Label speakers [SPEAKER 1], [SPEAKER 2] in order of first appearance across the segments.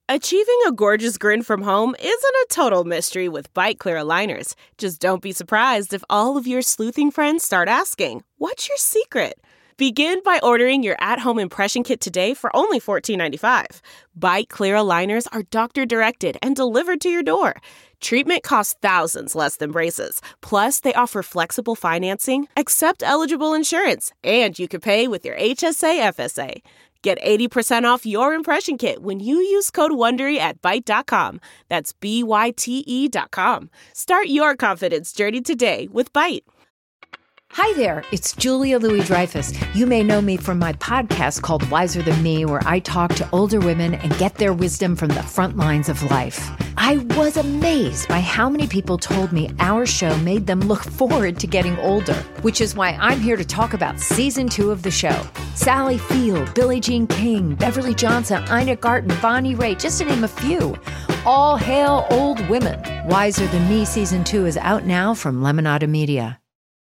[SPEAKER 1] Achieving a gorgeous grin from home isn't a total mystery with Byte Clear aligners. Just don't be surprised if all of your sleuthing friends start asking, "What's your secret?" Begin by ordering your at-home impression kit today for only $14.95. Byte Clear aligners are doctor-directed and delivered to your door. Treatment costs thousands less than braces. Plus, they offer flexible financing, accept eligible insurance, and you can pay with your HSA FSA. Get 80% off your impression kit when you use code WONDERY at Byte.com. That's BYTE.com. Start your confidence journey today with Byte.
[SPEAKER 2] Hi there, it's Julia Louis-Dreyfus. You may know me from my podcast called Wiser Than Me, where I talk to older women and get their wisdom from the front lines of life. I was amazed by how many people told me our show made them look forward to getting older, which is why I'm here to talk about season 2 of the show. Sally Field, Billie Jean King, Beverly Johnson, Ina Garten, Bonnie Raitt, just to name a few. All hail old women. Wiser Than Me season 2 is out now from Lemonada Media.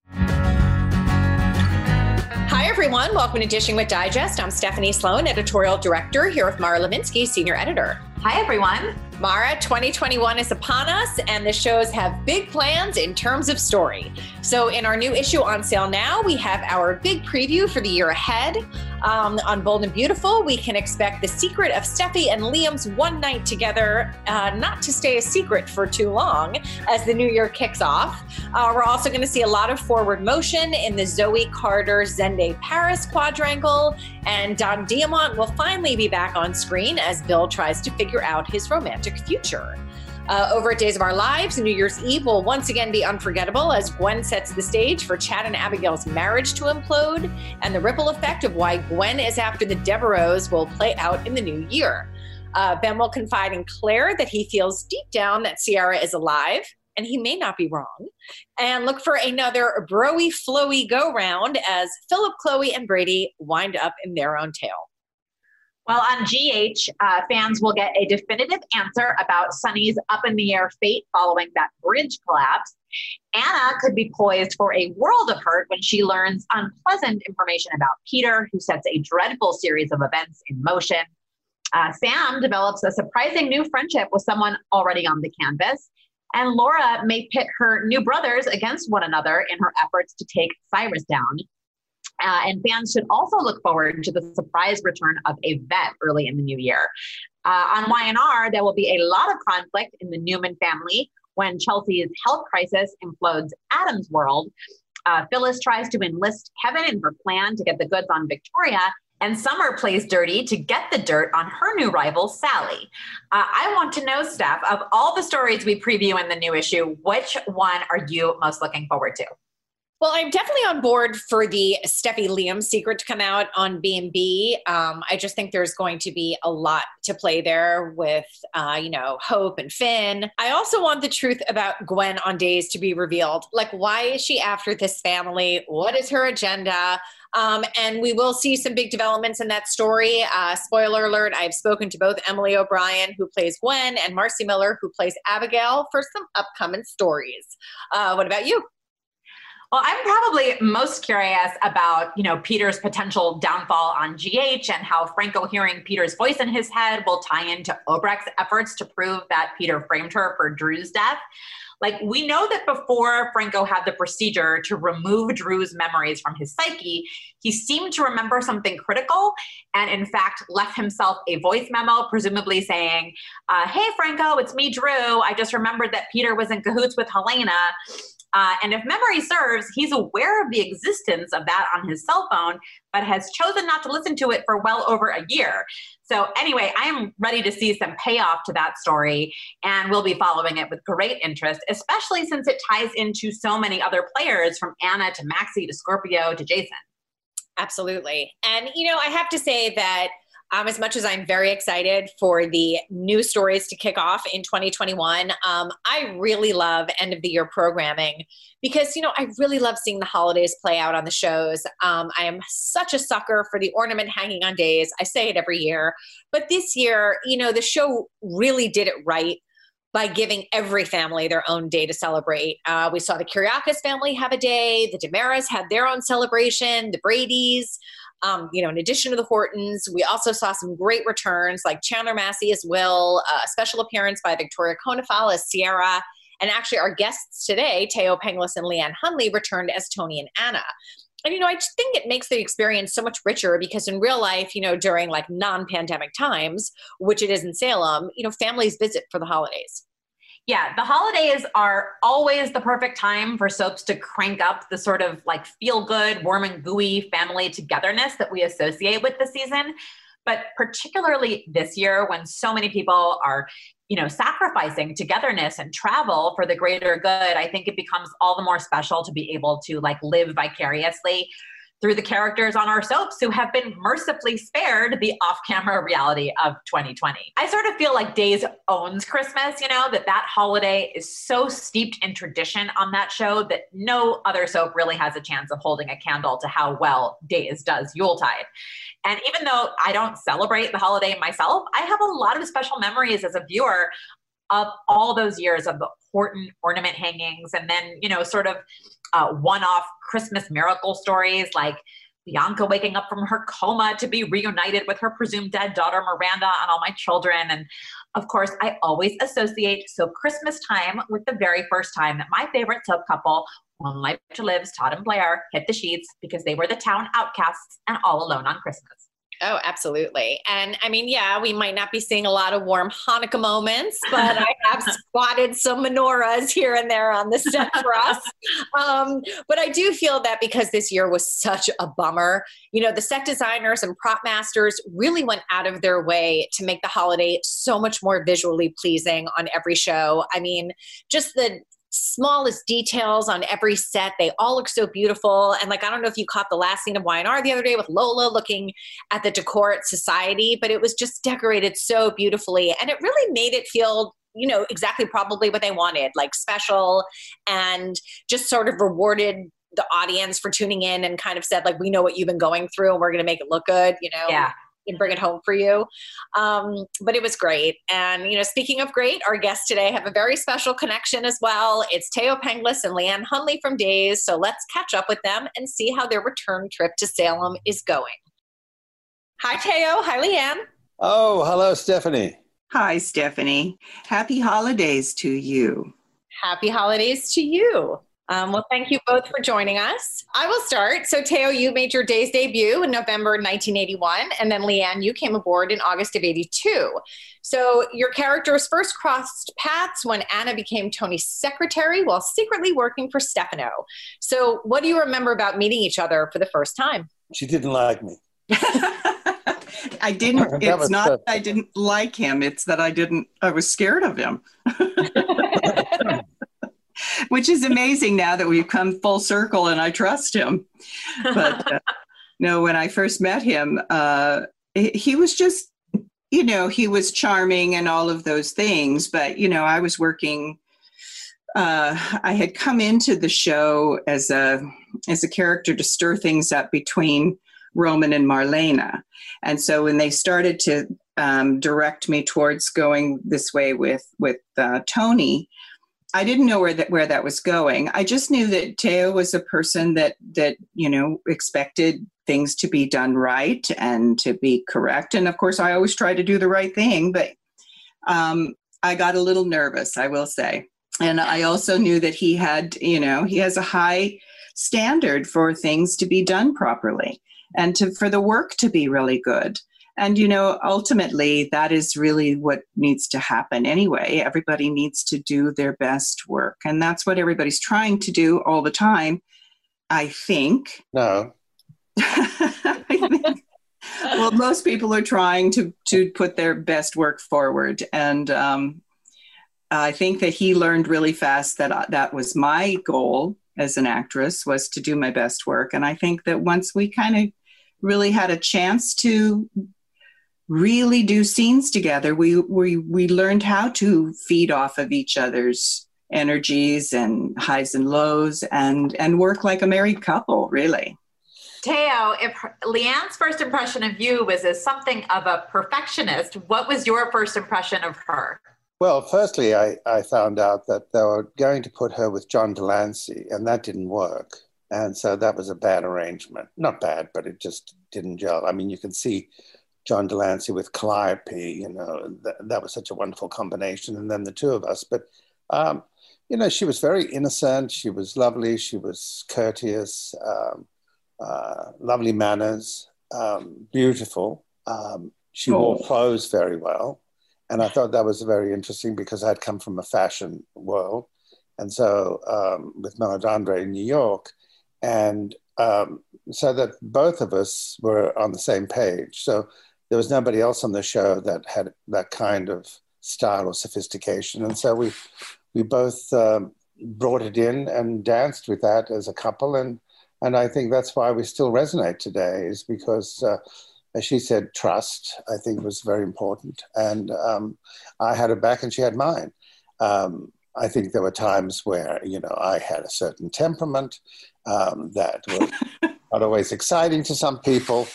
[SPEAKER 3] Hi, everyone. Welcome to Dishing with Digest. I'm Stephanie Sloan, editorial director, here with Mara Levinsky, senior editor.
[SPEAKER 4] Hi, everyone.
[SPEAKER 3] Mara, 2021 is upon us, and the shows have big plans in terms of story. So in our new issue on sale now, we have our big preview for the year ahead. On Bold and Beautiful, we can expect the secret of Steffi and Liam's one night together, not to stay a secret for too long as the new year kicks off. We're also going to see a lot of forward motion in the Zoe Carter-Zende Paris quadrangle, and Don Diamont will finally be back on screen as Bill tries to figure out his romantic future. Over at Days of Our Lives, New Year's Eve will once again be unforgettable as Gwen sets the stage for Chad and Abigail's marriage to implode, and the ripple effect of why Gwen is after the Devereaux will play out in the new year. Ben will confide in Claire that he feels deep down that Ciara is alive, and he may not be wrong. And look for another broy flowy go-round as Philip, Chloe, and Brady wind up in their own tale.
[SPEAKER 4] Well, on GH, fans will get a definitive answer about Sunny's up-in-the-air fate following that bridge collapse. Anna could be poised for a world of hurt when she learns unpleasant information about Peter, who sets a dreadful series of events in motion. Sam develops a surprising new friendship with someone already on the canvas. And Laura may pit her new brothers against one another in her efforts to take Cyrus down. And fans should also look forward to the surprise return of a vet early in the new year. On Y&R, there will be a lot of conflict in the Newman family when Chelsea's health crisis implodes Adam's world. Phyllis tries to enlist Kevin in her plan to get the goods on Victoria, and Summer plays dirty to get the dirt on her new rival, Sally. I want to know, Steph, of all the stories we preview in the new issue, which one are you most looking forward to?
[SPEAKER 3] Well, I'm definitely on board for the Steffi Liam secret to come out on B&B. I just think there's going to be a lot to play there with, Hope and Finn. I also want the truth about Gwen on Days to be revealed. Like, why is she after this family? What is her agenda? And we will see some big developments in that story. Spoiler alert, I've spoken to both Emily O'Brien, who plays Gwen, and Marcy Miller, who plays Abigail, for some upcoming stories. What about you?
[SPEAKER 4] Well, I'm probably most curious about, Peter's potential downfall on GH and how Franco hearing Peter's voice in his head will tie into Obrecht's efforts to prove that Peter framed her for Drew's death. Like, we know that before Franco had the procedure to remove Drew's memories from his psyche, he seemed to remember something critical and, in fact, left himself a voice memo, presumably saying, hey, Franco, it's me, Drew. I just remembered that Peter was in cahoots with Helena. And if memory serves, he's aware of the existence of that on his cell phone, but has chosen not to listen to it for well over a year. So anyway, I am ready to see some payoff to that story, and we'll be following it with great interest, especially since it ties into so many other players, from Anna to Maxie to Scorpio to Jason.
[SPEAKER 3] Absolutely. And, I have to say that as much as I'm very excited for the new stories to kick off in 2021, I really love end of the year programming because, I really love seeing the holidays play out on the shows. I am such a sucker for the ornament hanging on Days. I say it every year, but this year, the show really did it right by giving every family their own day to celebrate. We saw the Kyriakis family have a day. The DiMeras had their own celebration, the Bradys. In addition to the Hortons, we also saw some great returns like Chandler Massey as Will, a special appearance by Victoria Konefal as Sierra. And actually our guests today, Teo Penglis and Leanne Hunley, returned as Tony and Anna. And, I just think it makes the experience so much richer because in real life, during like non-pandemic times, which it is in Salem, families visit for the holidays.
[SPEAKER 4] Yeah, the holidays are always the perfect time for soaps to crank up the sort of like feel-good, warm and gooey family togetherness that we associate with the season. But particularly this year when so many people are, sacrificing togetherness and travel for the greater good, I think it becomes all the more special to be able to like live vicariously through the characters on our soaps who have been mercifully spared the off-camera reality of 2020. I sort of feel like Days owns Christmas, that holiday is so steeped in tradition on that show that no other soap really has a chance of holding a candle to how well Days does Yuletide. And even though I don't celebrate the holiday myself, I have a lot of special memories as a viewer of all those years of the Horton ornament hangings and then, one-off Christmas miracle stories like Bianca waking up from her coma to be reunited with her presumed dead daughter, Miranda, and all my children. And of course, I always associate soap Christmas time with the very first time that my favorite soap couple, One Life to Live's Todd and Blair, hit the sheets because they were the town outcasts and all alone on Christmas.
[SPEAKER 3] Oh, absolutely. And I mean, yeah, we might not be seeing a lot of warm Hanukkah moments, but I have spotted some menorahs here and there on the set for us. But I do feel that because this year was such a bummer, the set designers and prop masters really went out of their way to make the holiday so much more visually pleasing on every show. I mean, just the smallest details on every set. They all look so beautiful. And I don't know if you caught the last scene of Y&R the other day with Lola looking at the decor at Society, but it was just decorated so beautifully. And it really made it feel, exactly probably what they wanted, like special, and just sort of rewarded the audience for tuning in and kind of said, we know what you've been going through and we're going to make it look good,
[SPEAKER 4] Yeah.
[SPEAKER 3] And bring it home for you. But it was great. And, speaking of great, our guests today have a very special connection as well. It's Teo Penglis and Leanne Hunley from Days. So let's catch up with them and see how their return trip to Salem is going. Hi, Teo. Hi, Leanne.
[SPEAKER 5] Oh, hello, Stephanie.
[SPEAKER 6] Hi, Stephanie. Happy holidays to you.
[SPEAKER 3] Happy holidays to you. Well, thank you both for joining us. I will start. So, Teo, you made your Days debut in November 1981, and then Leanne, you came aboard in August of 82. So your characters first crossed paths when Anna became Tony's secretary while secretly working for Stefano. So what do you remember about meeting each other for the first time?
[SPEAKER 5] She didn't like me.
[SPEAKER 6] I didn't. It's not that I didn't like him. It's that I was scared of him. Which is amazing now that we've come full circle and I trust him. But no, when I first met him, he was just, he was charming and all of those things. But, I was working, I had come into the show as a character to stir things up between Roman and Marlena. And so when they started to direct me towards going this way with Tony, I didn't know where that was going. I just knew that Teo was a person that expected things to be done right and to be correct. And of course, I always try to do the right thing, but I got a little nervous, I will say. And I also knew that he has a high standard for things to be done properly and for the work to be really good. And, ultimately, that is really what needs to happen anyway. Everybody needs to do their best work. And that's what everybody's trying to do all the time, I think.
[SPEAKER 5] No.
[SPEAKER 6] Well, most people are trying to put their best work forward. And I think that he learned really fast that was my goal as an actress, was to do my best work. And I think that once we kind of really had a chance to really do scenes together, we learned how to feed off of each other's energies and highs and lows and work like a married couple, really.
[SPEAKER 4] Teo, if Leanne's first impression of you was as something of a perfectionist, what was your first impression of her?
[SPEAKER 5] Well, firstly, I found out that they were going to put her with John Delancey, and that didn't work. And so that was a bad arrangement. Not bad, but it just didn't gel. I mean, you can see John Delancey with Calliope, you know, that was such a wonderful combination. And then the two of us. But, you know, she was very innocent. She was lovely. She was courteous, lovely manners, beautiful. She wore clothes very well. And I thought that was very interesting because I'd come from a fashion world. And so with Meledandri in New York, and so that both of us were on the same page. So there was nobody else on the show that had that kind of style or sophistication. And so we both brought it in and danced with that as a couple. And I think that's why we still resonate today, is because, as she said, trust, I think, was very important. And I had her back and she had mine. I think there were times where, you know, I had a certain temperament that was not always exciting to some people.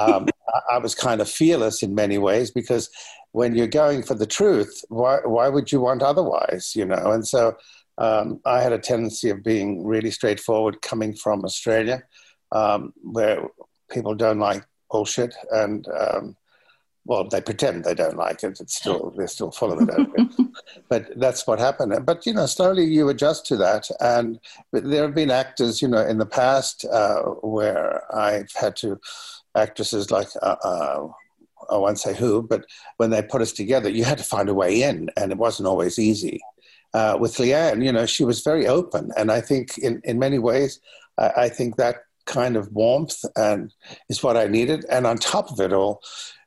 [SPEAKER 5] I was kind of fearless in many ways, because when you're going for the truth, why would you want otherwise, you know? And so I had a tendency of being really straightforward, coming from Australia, where people don't like bullshit, and well, they pretend they don't like it. They're still full of it. But that's what happened. But, you know, slowly you adjust to that. And there have been actors, you know, in the past where I've had to, actresses like, I won't say who, but when they put us together, you had to find a way in, and it wasn't always easy. With Leanne, you know, she was very open. And I think in many ways, I think that kind of warmth and is what I needed. And on top of it all,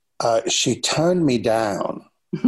[SPEAKER 5] she turned me down,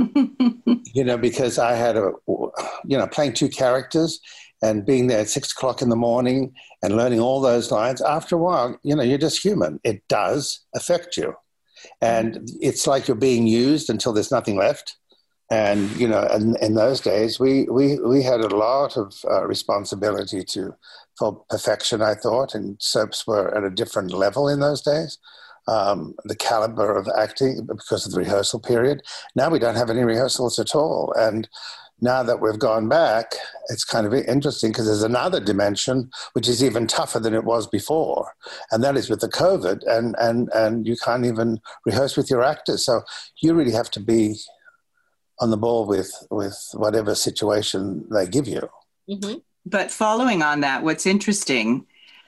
[SPEAKER 5] you know, because I had playing two characters and being there at 6 o'clock in the morning and learning all those lines. After a while, you know, you're just human. It does affect you. And it's like you're being used until there's nothing left. And, you know, in those days, we had a lot of responsibility for perfection, I thought, and soaps were at a different level in those days. The caliber of acting because of the rehearsal period. Now we don't have any rehearsals at all. And now that we've gone back, it's kind of interesting because there's another dimension which is even tougher than it was before. And that is with the COVID, and you can't even rehearse with your actors. So you really have to be on the ball with whatever situation they give you.
[SPEAKER 6] Mm-hmm. But following on that, what's interesting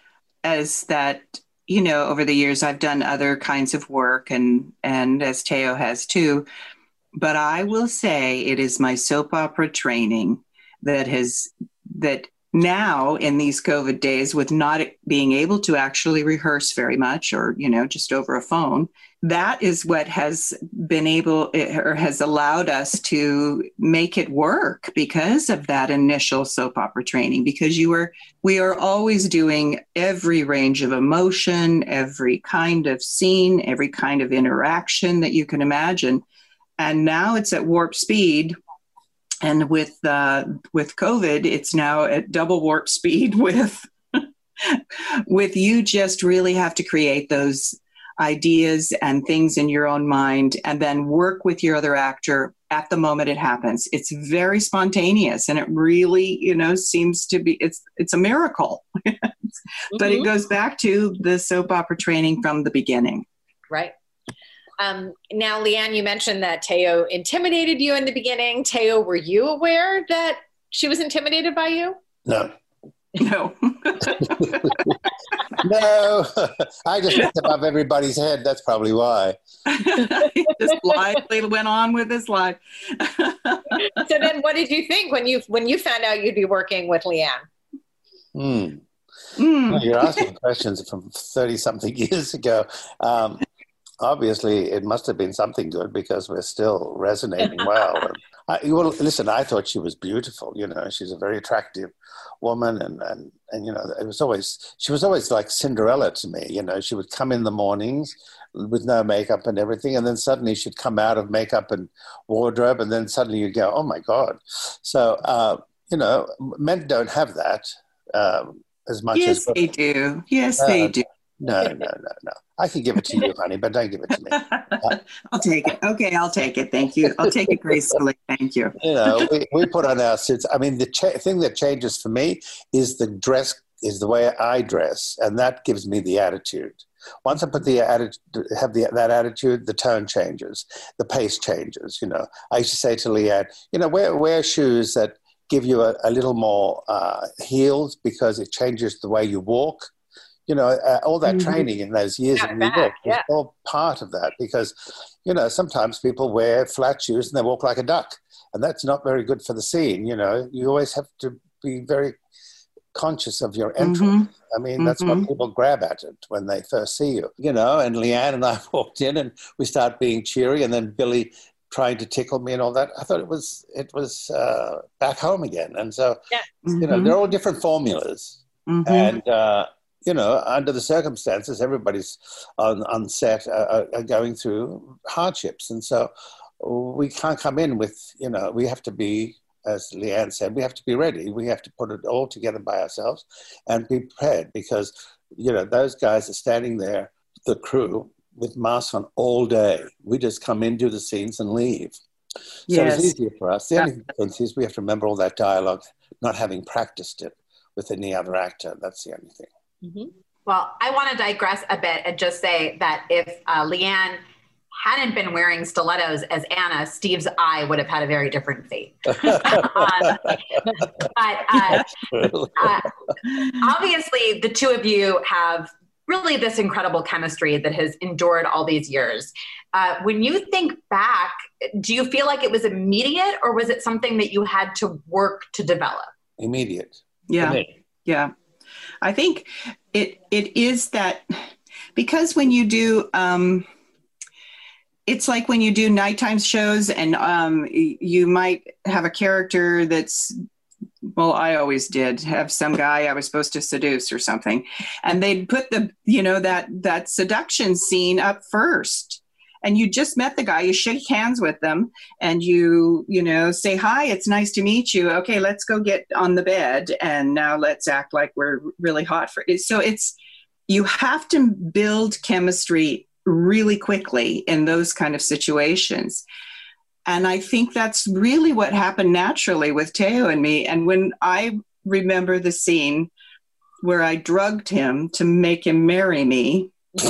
[SPEAKER 6] is that, you know, over the years, I've done other kinds of work, and as Teo has too. But I will say it is my soap opera training that now in these COVID days, with not being able to actually rehearse very much, or, you know, just over a phone, that is what has been has allowed us to make it work because of that initial soap opera training, because we are always doing every range of emotion, every kind of scene, every kind of interaction that you can imagine. And now it's at warp speed. And with COVID, it's now at double warp speed with you just really have to create those ideas and things in your own mind and then work with your other actor at the moment it happens. It's very spontaneous, and it really, you know, seems to be, it's a miracle. But it goes back to the soap opera training from the beginning.
[SPEAKER 3] Right. Now, Leanne, you mentioned that Teo intimidated you in the beginning. Teo, were you aware that she was intimidated by you?
[SPEAKER 5] No.
[SPEAKER 6] No.
[SPEAKER 5] No. I just looked above everybody's head. That's probably why.
[SPEAKER 6] He just lightly went on with his life.
[SPEAKER 3] So then what did you think when you found out you'd be working with Leanne?
[SPEAKER 5] Well, you're asking questions from 30-something years ago. Obviously, it must have been something good because we're still resonating well. Well, listen, I thought she was beautiful. You know, she's a very attractive woman, and you know, she was always like Cinderella to me. You know, she would come in the mornings with no makeup and everything, and then suddenly she'd come out of makeup and wardrobe, and then suddenly you'd go, "Oh my God!" So, you know, men don't have that as much as
[SPEAKER 6] they do. Yes, they do.
[SPEAKER 5] No. I can give it to you, honey, but don't give it to me.
[SPEAKER 6] I'll take it. Okay, I'll take it. Thank you. I'll take it gracefully. Thank you.
[SPEAKER 5] You know, we put on our suits. I mean, the thing that changes for me is the dress, is the way I dress, and that gives me the attitude. Once I put that attitude, the tone changes, the pace changes. I used to say to Leanne, wear shoes that give you a little more heels because it changes the way you walk. All that training in those years in New York was all part of that because, sometimes people wear flat shoes and they walk like a duck, and that's not very good for the scene. You always have to be very conscious of your entrance. I mean, that's what people grab at it when they first see you, and Leanne and I walked in and we started being cheery, and then Billy trying to tickle me and all that. I thought it was back home again. And so, they're all different formulas. And, under the circumstances, everybody's on set are going through hardships. And so we can't come in with, we have to be, as Leanne said, we have to be ready. We have to put it all together by ourselves and be prepared because, those guys are standing there, the crew, with masks on all day. We just come in, do the scenes and leave. So it's easier for us. The only difference is we have to remember all that dialogue, not having practiced it with any other actor. That's the only thing.
[SPEAKER 4] Well, I want to digress a bit and just say that if Leanne hadn't been wearing stilettos as Anna, Steve's eye would have had a very different fate. Obviously, the two of you have really this incredible chemistry that has endured all these years. When you think back, do you feel like it was immediate or was it something that you had to work to develop?
[SPEAKER 5] Immediate.
[SPEAKER 6] Yeah. Yeah. I think it is that because when you do, it's like when you do nighttime shows and you might have a character that's, well, I always did have some guy I was supposed to seduce or something. And they'd put that seduction scene up first. And you just met the guy, you shake hands with them and you say, hi, it's nice to meet you. Okay, let's go get on the bed. And now let's act like we're really hot for it. So you have to build chemistry really quickly in those kind of situations. And I think that's really what happened naturally with Teo and me. And when I remember the scene where I drugged him to make him marry me,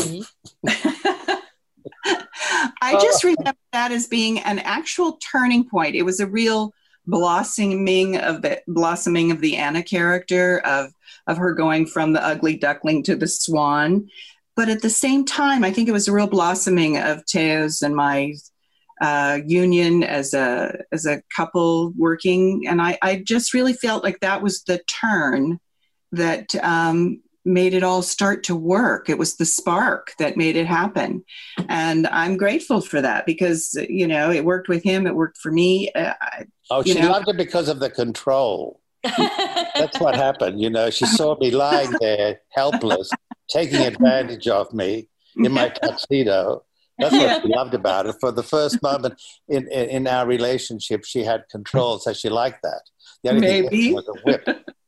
[SPEAKER 6] I just remember that as being an actual turning point. It was a real blossoming of the Anna character, of her going from the ugly duckling to the swan. But at the same time, I think it was a real blossoming of Teo's and my union as a couple working. And I just really felt like that was the turn that made it all start to work. It was the spark that made it happen. And I'm grateful for that because, it worked with him. It worked for me.
[SPEAKER 5] She loved it because of the control. That's what happened. She saw me lying there helpless, taking advantage of me in my tuxedo. That's what she loved about it. For the first moment in our relationship, she had control, so she liked that. The only thing was a whip.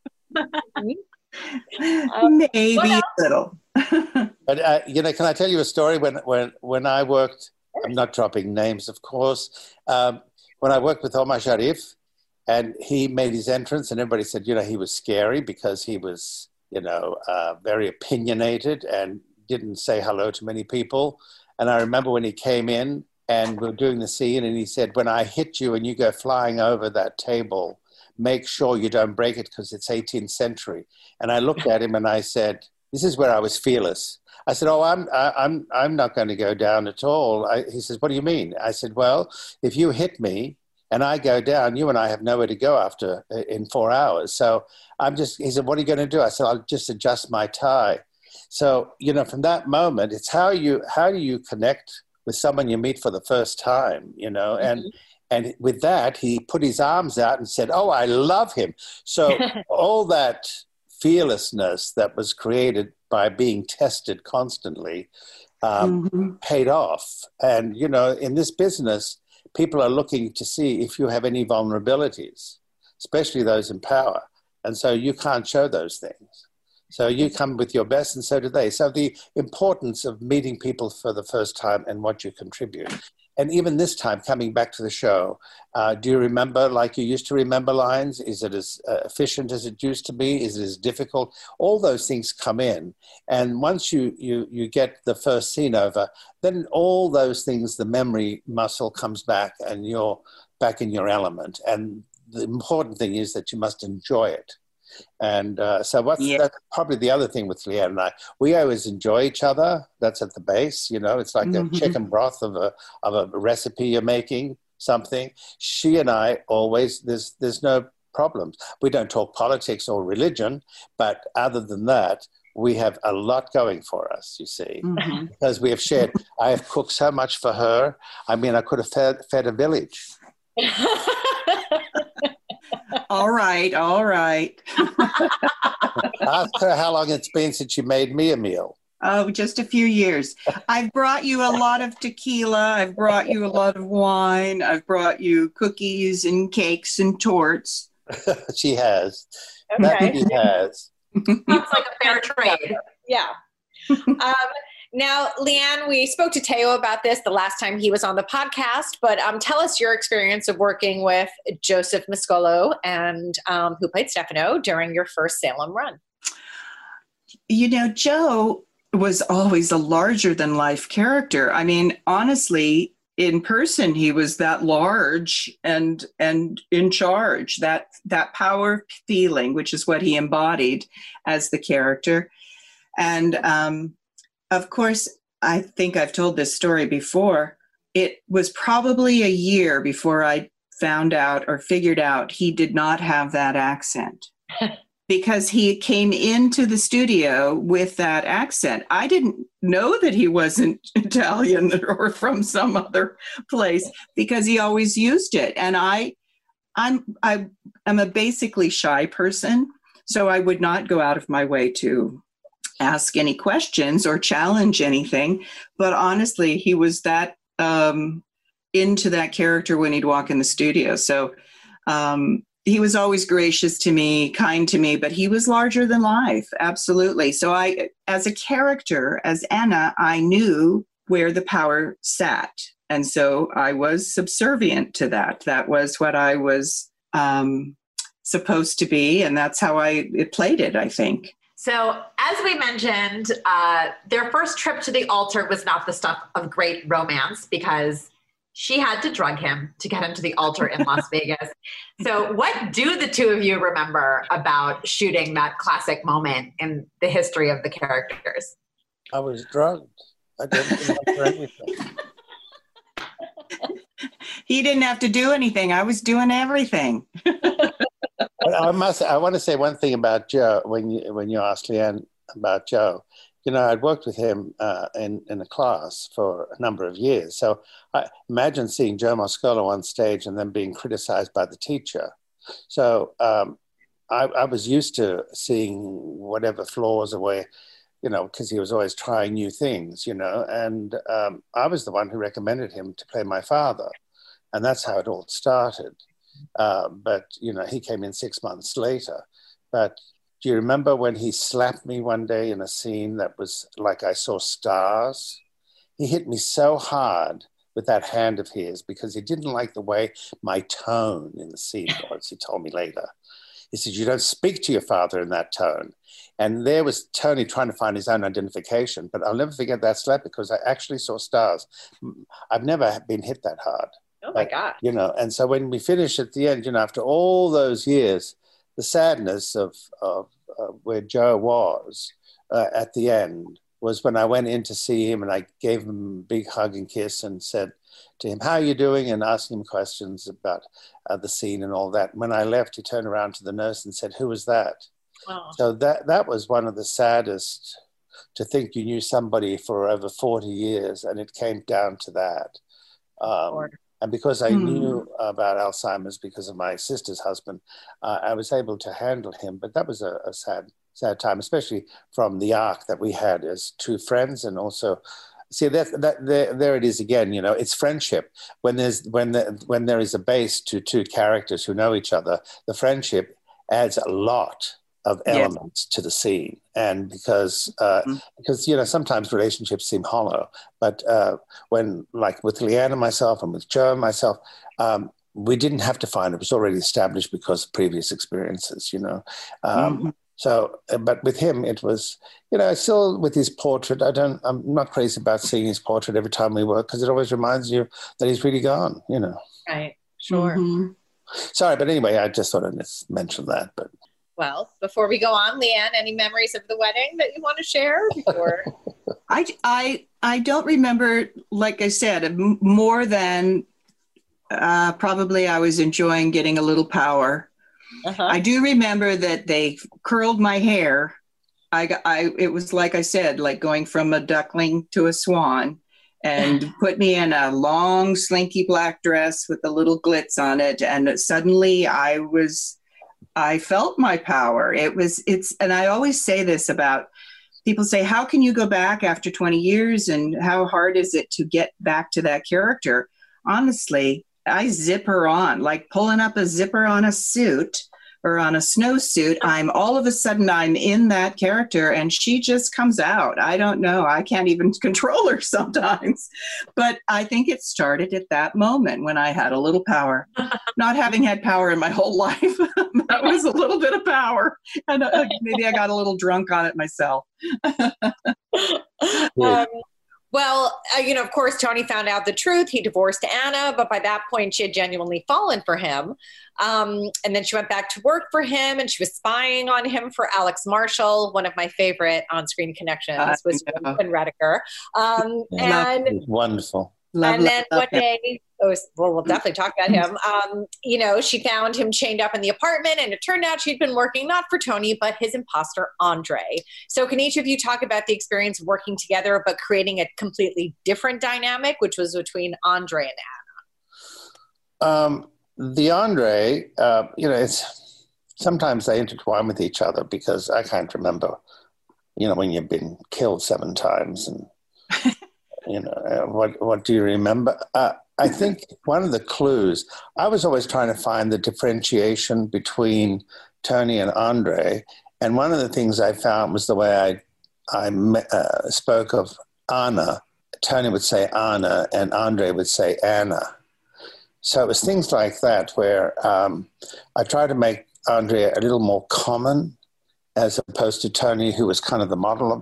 [SPEAKER 6] Maybe a little.
[SPEAKER 5] But can I tell you a story? When I worked, I'm not dropping names, of course. When I worked with Omar Sharif, and he made his entrance, and everybody said, he was scary because he was, very opinionated and didn't say hello to many people. And I remember when he came in and we were doing the scene, and he said, when I hit you and you go flying over that table, make sure you don't break it because it's 18th century. And I looked at him and I said, this is where I was fearless. I said, oh, I'm not going to go down at all. He says, what do you mean? I said, well, if you hit me and I go down, you and I have nowhere to go in 4 hours. So he said, what are you going to do? I said, I'll just adjust my tie. So, from that moment, it's how do you connect with someone you meet for the first time, And with that, he put his arms out and said, oh, I love him. So all that fearlessness that was created by being tested constantly paid off. And, in this business, people are looking to see if you have any vulnerabilities, especially those in power. And so you can't show those things. So you come with your best, and so do they. So the importance of meeting people for the first time and what you contribute. And even this time, coming back to the show, do you remember like you used to remember lines? Is it as efficient as it used to be? Is it as difficult? All those things come in. And once you get the first scene over, then all those things, the memory muscle comes back and you're back in your element. And the important thing is that you must enjoy it. And that's probably the other thing with Leanne and I. We always enjoy each other. That's at the base, It's like a chicken broth of a recipe you're making, something. She and I always, there's no problems. We don't talk politics or religion, but other than that, we have a lot going for us, you see, because we have shared. I have cooked so much for her. I mean, I could have fed a village.
[SPEAKER 6] All right.
[SPEAKER 5] Ask her how long it's been since she made me a meal.
[SPEAKER 6] Oh, just a few years. I've brought you a lot of tequila. I've brought you a lot of wine. I've brought you cookies and cakes and torts.
[SPEAKER 5] She has.
[SPEAKER 3] Okay.
[SPEAKER 5] That she has.
[SPEAKER 4] Sounds like a fair trade.
[SPEAKER 3] Yeah. Now, Leanne, we spoke to Teo about this the last time he was on the podcast, but tell us your experience of working with Joseph Mascolo and who played Stefano during your first Salem run.
[SPEAKER 6] Joe was always a larger than life character. I mean, honestly, in person, he was that large and in charge, that power feeling, which is what he embodied as the character. And of course, I think I've told this story before. It was probably a year before I found out or figured out he did not have that accent. Because he came into the studio with that accent. I didn't know that he wasn't Italian or from some other place because he always used it. And I'm a basically shy person, so I would not go out of my way to ask any questions or challenge anything. But honestly, he was that into that character when he'd walk in the studio. So he was always gracious to me, kind to me, but he was larger than life. Absolutely. So I, as a character, as Anna, I knew where the power sat. And so I was subservient to that. That was what I was supposed to be. And that's how I played it, I think.
[SPEAKER 4] So as we mentioned, their first trip to the altar was not the stuff of great romance because she had to drug him to get him to the altar in Las Vegas. So what do the two of you remember about shooting that classic moment in the history of the characters?
[SPEAKER 5] I was drugged. I didn't remember anything.
[SPEAKER 6] He didn't have to do anything. I was doing everything.
[SPEAKER 5] But I want to say one thing about Joe when you asked Leanne about Joe. I'd worked with him in a class for a number of years. So I imagine seeing Joe Mascolo on stage and then being criticized by the teacher. So I was used to seeing whatever flaws or where, because he was always trying new things, and I was the one who recommended him to play my father. And that's how it all started. But he came in 6 months later. But do you remember when he slapped me one day in a scene that was like I saw stars? He hit me so hard with that hand of his because he didn't like the way my tone in the scene was, he told me later. He said, "You don't speak to your father in that tone." And there was Tony trying to find his own identification. But I'll never forget that slap because I actually saw stars. I've never been hit that hard.
[SPEAKER 3] Oh, my God.
[SPEAKER 5] And so when we finished at the end, after all those years, the sadness of where Joe was at the end was when I went in to see him and I gave him a big hug and kiss and said to him, "How are you doing?" and asked him questions about the scene and all that. When I left, he turned around to the nurse and said, "Who was that?" Oh. So that was one of the saddest, to think you knew somebody for over 40 years and it came down to that. And because I knew about Alzheimer's because of my sister's husband, I was able to handle him. But that was a sad time, especially from the arc that we had as two friends. And also, see, there it is again. It's friendship. When there is a base to two characters who know each other, the friendship adds a lot of elements to the scene. And because sometimes relationships seem hollow, but when, like with Leanne and myself and with Joe and myself, we didn't have to find it. It was already established because of previous experiences, So, but with him, it was, still with his portrait, I'm not crazy about seeing his portrait every time we work, because it always reminds you that he's really gone,
[SPEAKER 3] Right, sure.
[SPEAKER 6] Mm-hmm.
[SPEAKER 5] Sorry, but anyway, I just thought I'd mention that. But
[SPEAKER 3] well, before we go on, Leanne, any memories of the wedding that you want to share before?
[SPEAKER 6] I don't remember, like I said, more than probably I was enjoying getting a little power. Uh-huh. I do remember that they curled my hair. It was, like I said, like going from a duckling to a swan, and put me in a long, slinky black dress with a little glitz on it. And suddenly I felt my power. And I always say this about people say, how can you go back after 20 years and how hard is it to get back to that character? Honestly, I zip her on, like pulling up a zipper on a suit or on a snowsuit. All of a sudden I'm in that character and she just comes out. I don't know. I can't even control her sometimes, but I think it started at that moment when I had a little power. Not having had power in my whole life, that was a little bit of power. And maybe I got a little drunk on it myself.
[SPEAKER 3] Well, of course, Tony found out the truth. He divorced Anna, but by that point, she had genuinely fallen for him. And then she went back to work for him, and she was spying on him for Alex Marshall. One of my favorite on-screen connections was Quinn Rediker. And
[SPEAKER 5] wonderful.
[SPEAKER 3] And then one day, we'll definitely talk about him. She found him chained up in the apartment, and it turned out she'd been working not for Tony, but his imposter, Andre. So can each of you talk about the experience of working together, but creating a completely different dynamic, which was between Andre and Anna?
[SPEAKER 5] The Andre, it's sometimes they intertwine with each other, because I can't remember, when you've been killed 7 times and what do you remember? I think one of the clues, I was always trying to find the differentiation between Tony and Andre. And one of the things I found was the way I spoke of Anna. Tony would say Anna and Andre would say Anna. So it was things like that where I tried to make Andre a little more common, as opposed to Tony, who was kind of the model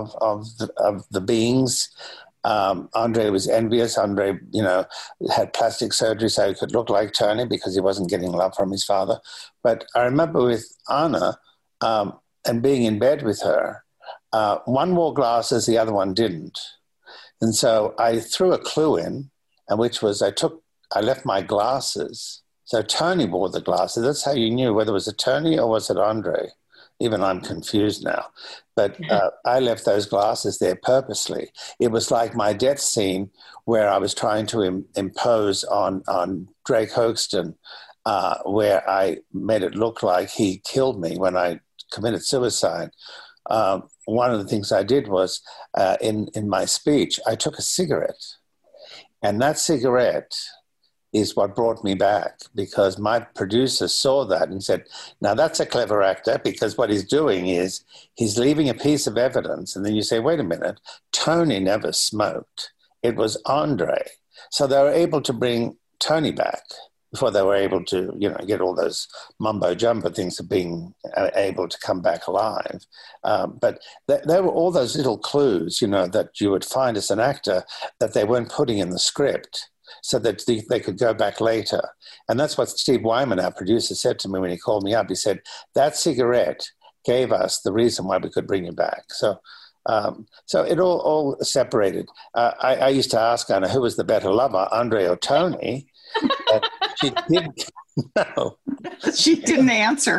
[SPEAKER 5] of the beings. Andre was envious. Andre, had plastic surgery so he could look like Tony because he wasn't getting love from his father. But I remember with Anna and being in bed with her, one wore glasses, the other one didn't. And so I threw a clue in, and which was I left my glasses. So Tony wore the glasses. That's how you knew whether it was a Tony or was it Andre. Even I'm confused now. But I left those glasses there purposely. It was like my death scene where I was trying to impose on Drake Hoaxton, where I made it look like he killed me when I committed suicide. One of the things I did was, in my speech, I took a cigarette. And that cigarette is what brought me back, because my producer saw that and said, now that's a clever actor, because what he's doing is he's leaving a piece of evidence. And then you say, wait a minute, Tony never smoked. It was Andre. So they were able to bring Tony back before they were able to, get all those mumbo jumbo things of being able to come back alive. But there were all those little clues, that you would find as an actor that they weren't putting in the script, so that they could go back later. And that's what Steve Wyman, our producer, said to me when he called me up. He said, that cigarette gave us the reason why we could bring you back. So it all separated. I used to ask Anna, who was the better lover, Andre or Tony? She didn't know.
[SPEAKER 6] She didn't answer.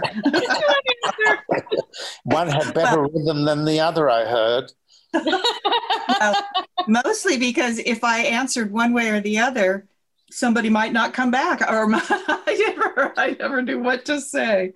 [SPEAKER 5] One had better rhythm than the other, I heard.
[SPEAKER 6] Mostly because if I answered one way or the other, somebody might not come back, or I never knew what to say.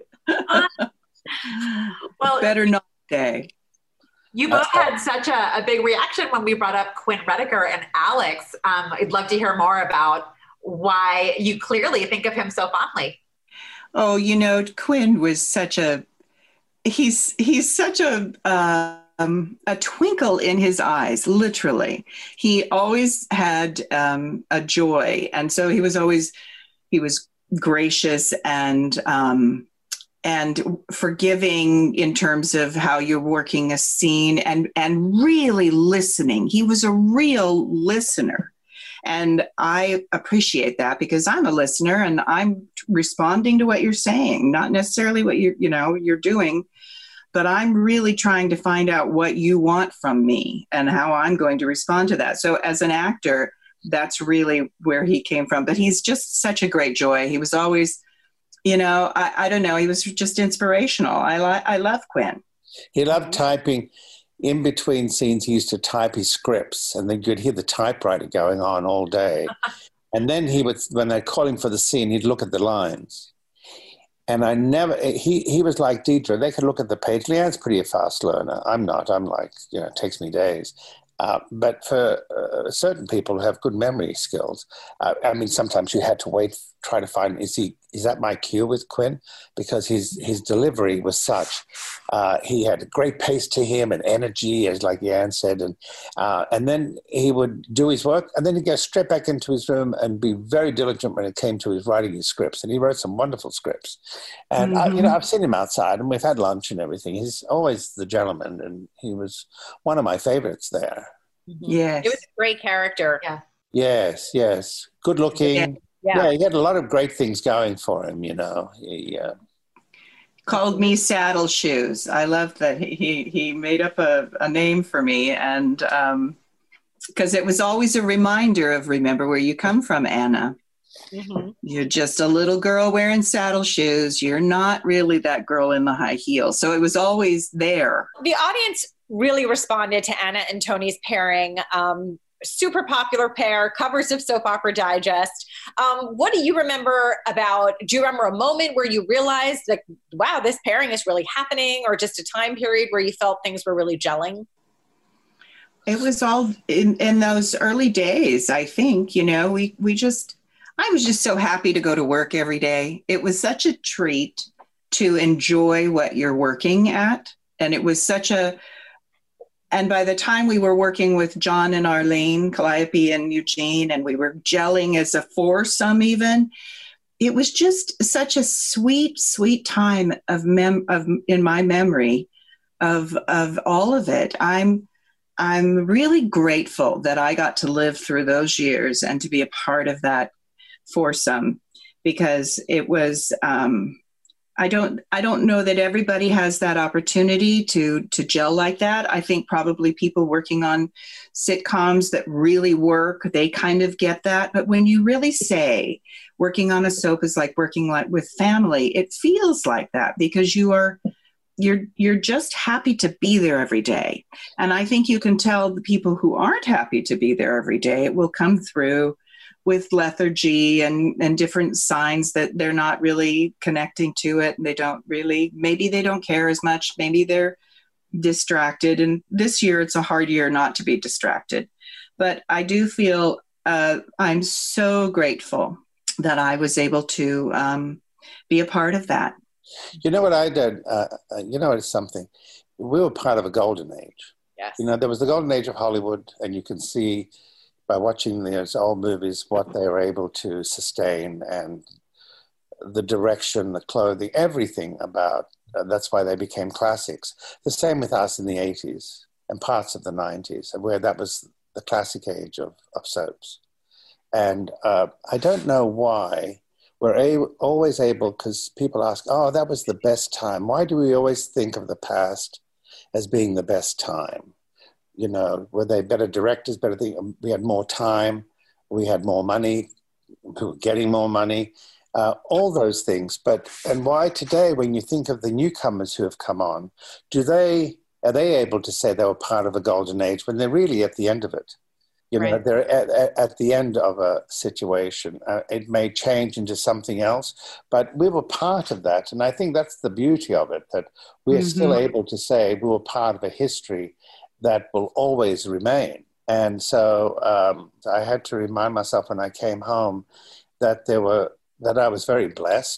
[SPEAKER 4] Well,
[SPEAKER 6] better not say.
[SPEAKER 4] You both had such a big reaction when we brought up Quinn Rediker and Alex. I'd love to hear more about why you clearly think of him so fondly.
[SPEAKER 6] Oh, Quinn was such a he's such a twinkle in his eyes, literally. He always had a joy, and so he was gracious and forgiving in terms of how you're working a scene, and really listening. He was a real listener. And I appreciate that because I'm a listener and I'm responding to what you're saying, not necessarily what you're doing, but I'm really trying to find out what you want from me and how I'm going to respond to that. So as an actor, that's really where he came from. But he's just such a great joy. He was always, I don't know, he was just inspirational. I love Quinn.
[SPEAKER 5] He loved typing. In between scenes, he used to type his scripts, and then you'd hear the typewriter going on all day. And then when they'd call him for the scene, he'd look at the lines. And he was like Deidre. They could look at the page. Leanne's pretty a fast learner. I'm not. I'm like, it takes me days. But for certain people who have good memory skills, sometimes you had to wait, try to find, is that my cue with Quinn? Because his delivery was such. He had a great pace to him and energy, as like Jan said. And then he would do his work, and then he'd go straight back into his room and be very diligent when it came to his writing his scripts. And he wrote some wonderful scripts. And, I've seen him outside, and we've had lunch and everything. He's always the gentleman, and he was one of my favorites there.
[SPEAKER 6] Yes.
[SPEAKER 3] It was a great character.
[SPEAKER 4] Yeah.
[SPEAKER 5] Yes. Good looking. Yeah, he had a lot of great things going for him, He
[SPEAKER 6] called me Saddle Shoes. I love that he made up a name for me, and because it was always a reminder of remember where you come from, Anna. Mm-hmm. You're just a little girl wearing saddle shoes. You're not really that girl in the high heels. So it was always there.
[SPEAKER 3] The audience really responded to Anna and Tony's pairing. Super popular pair, covers of Soap Opera Digest. What do you remember do you remember a moment where you realized like, wow, this pairing is really happening, or just a time period where you felt things were really gelling?
[SPEAKER 6] It was all in those early days, I think, I was just so happy to go to work every day. It was such a treat to enjoy what you're working at. And it was and by the time we were working with John and Arlene, Calliope and Eugene, and we were gelling as a foursome even, it was just such a sweet, sweet time in my memory of all of it. I'm really grateful that I got to live through those years and to be a part of that foursome, because it was I don't know that everybody has that opportunity to gel like that. I think probably people working on sitcoms that really work, they kind of get that. But when you really say working on a soap is like working with family, it feels like that because you're just happy to be there every day. And I think you can tell the people who aren't happy to be there every day, it will come through with lethargy and different signs that they're not really connecting to it. And maybe they don't care as much. Maybe they're distracted. And this year, it's a hard year not to be distracted. But I do feel I'm so grateful that I was able to be a part of that.
[SPEAKER 5] You know what I did? It's something. We were part of a golden age.
[SPEAKER 3] Yes.
[SPEAKER 5] There was the golden age of Hollywood, and you can see by watching those old movies what they were able to sustain, and the direction, the clothing, everything about. That's why they became classics. The same with us in the 80s and parts of the 90s, where that was the classic age of soaps. And I don't know why we're always able, because people ask, oh, that was the best time. Why do we always think of the past as being the best time? Were they better directors, better things? We had more time, we had more money, we were getting more money, all those things. And why today, when you think of the newcomers who have come on, are they able to say they were part of a golden age when they're really at the end of it?
[SPEAKER 3] Right.
[SPEAKER 5] They're at the end of a situation. It may change into something else, but we were part of that. And I think that's the beauty of it, that we are still able to say we were part of a history that will always remain. And so I had to remind myself when I came home that I was very blessed.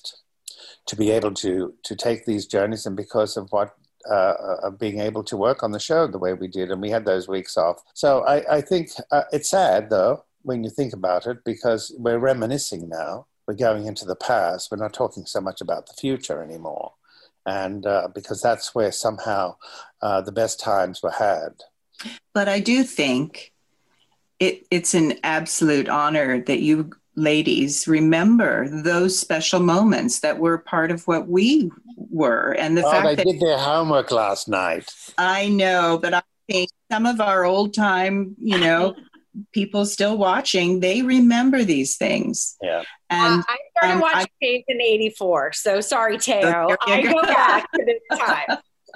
[SPEAKER 5] to be able to take these journeys, and because of what of being able to work on the show the way we did, and we had those weeks off. So I think it's sad, though, when you think about it, because we're reminiscing now. We're going into the past. We're not talking so much about the future anymore. And because that's where somehow the best times were had.
[SPEAKER 6] But I do think it's an absolute honor that you ladies remember those special moments that were part of what we were. And the fact
[SPEAKER 5] they
[SPEAKER 6] that
[SPEAKER 5] did their homework last night.
[SPEAKER 6] I know, but I think some of our old time, people still watching, they remember these things.
[SPEAKER 5] Yeah.
[SPEAKER 6] And
[SPEAKER 3] I started watching Paige in '84, so sorry, Teo. I go back to this time.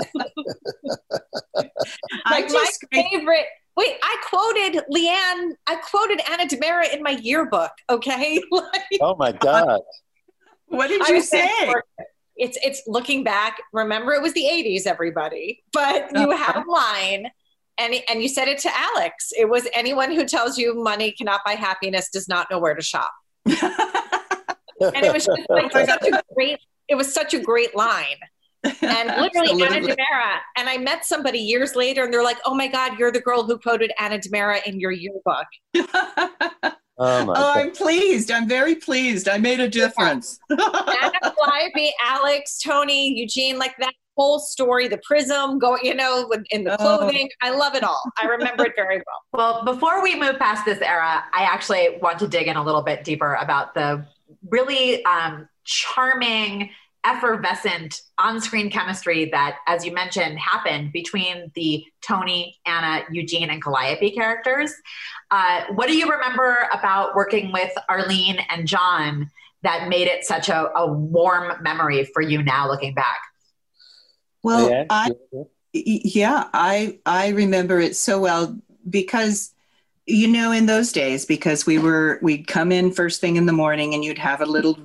[SPEAKER 3] My favorite. Wait, I quoted Leanne. I quoted Anna DiMera in my yearbook. Okay.
[SPEAKER 5] Oh my God.
[SPEAKER 6] What did you say?
[SPEAKER 3] It's looking back. Remember, it was the '80s, everybody. But you had a line. And you said it to Alex. It was, anyone who tells you money cannot buy happiness does not know where to shop. And it was just like such a great line. And literally Anna DiMera. And I met somebody years later and they're like, "Oh my God, you're the girl who quoted Anna DiMera in your yearbook."
[SPEAKER 6] I'm pleased. I'm very pleased. I made a difference.
[SPEAKER 3] Anna, Calliope, Alex, Tony, Eugene, like that whole story, the prism going, in the clothing. I love it all. I remember it very well.
[SPEAKER 4] Well, before we move past this era, I actually want to dig in a little bit deeper about the really charming, effervescent on-screen chemistry that, as you mentioned, happened between the Tony, Anna, Eugene, and Calliope characters. What do you remember about working with Arlene and John that made it such a warm memory for you now looking back?
[SPEAKER 6] Well, I remember it so well because, in those days, because we'd come in first thing in the morning and you'd have a little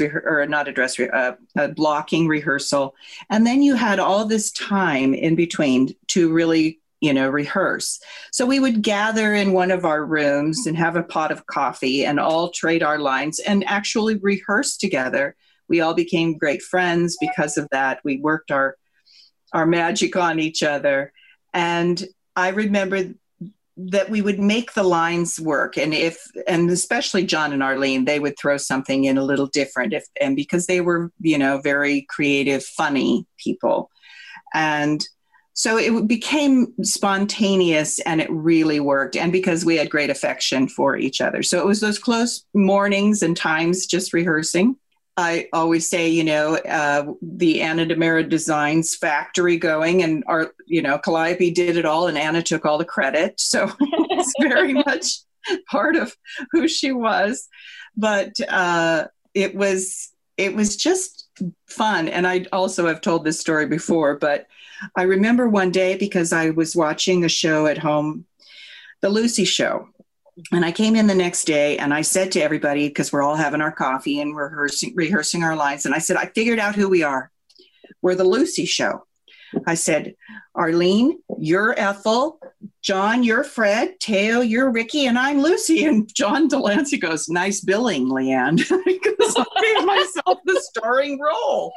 [SPEAKER 6] a blocking rehearsal. And then you had all this time in between to really, rehearse. So we would gather in one of our rooms and have a pot of coffee and all trade our lines and actually rehearse together. We all became great friends because of that. We worked our magic on each other. And I remember that we would make the lines work. And especially John and Arlene, they would throw something in a little different and because they were, very creative, funny people. And so it became spontaneous and it really worked. And because we had great affection for each other. So it was those close mornings and times just rehearsing. I always say, the Anna DiMera Designs factory going and Calliope did it all and Anna took all the credit. So it's very much part of who she was. But it was just fun. And I also have told this story before, but I remember one day because I was watching a show at home, The Lucy Show. And I came in the next day and I said to everybody, because we're all having our coffee and rehearsing our lines. And I said, I figured out who we are. We're the Lucy Show. I said, Arlene, you're Ethel. John, you're Fred. Teo, you're Ricky. And I'm Lucy. And John Delancey goes, nice billing, Leanne. Because I gave myself the starring role.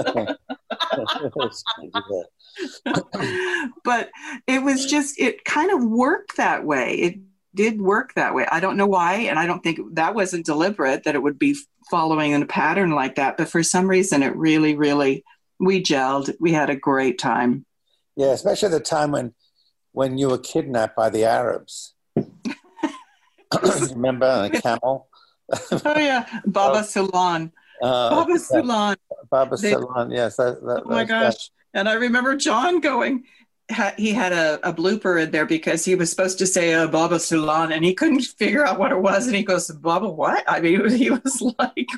[SPEAKER 6] But it kind of worked that way. It did work that way. I don't know why, and I don't think that wasn't deliberate that it would be following in a pattern like that, but for some reason it really, really, we gelled. We had a great time.
[SPEAKER 5] Yeah, especially the time when you were kidnapped by the Arabs. Remember on a camel?
[SPEAKER 6] Oh yeah, Baba Sulan. Baba Sulan.
[SPEAKER 5] Baba Sulan, yes.
[SPEAKER 6] Oh my gosh. And I remember John going, he had a blooper in there because he was supposed to say Baba Sulan and he couldn't figure out what it was. And he goes, Baba what? I mean, he was like,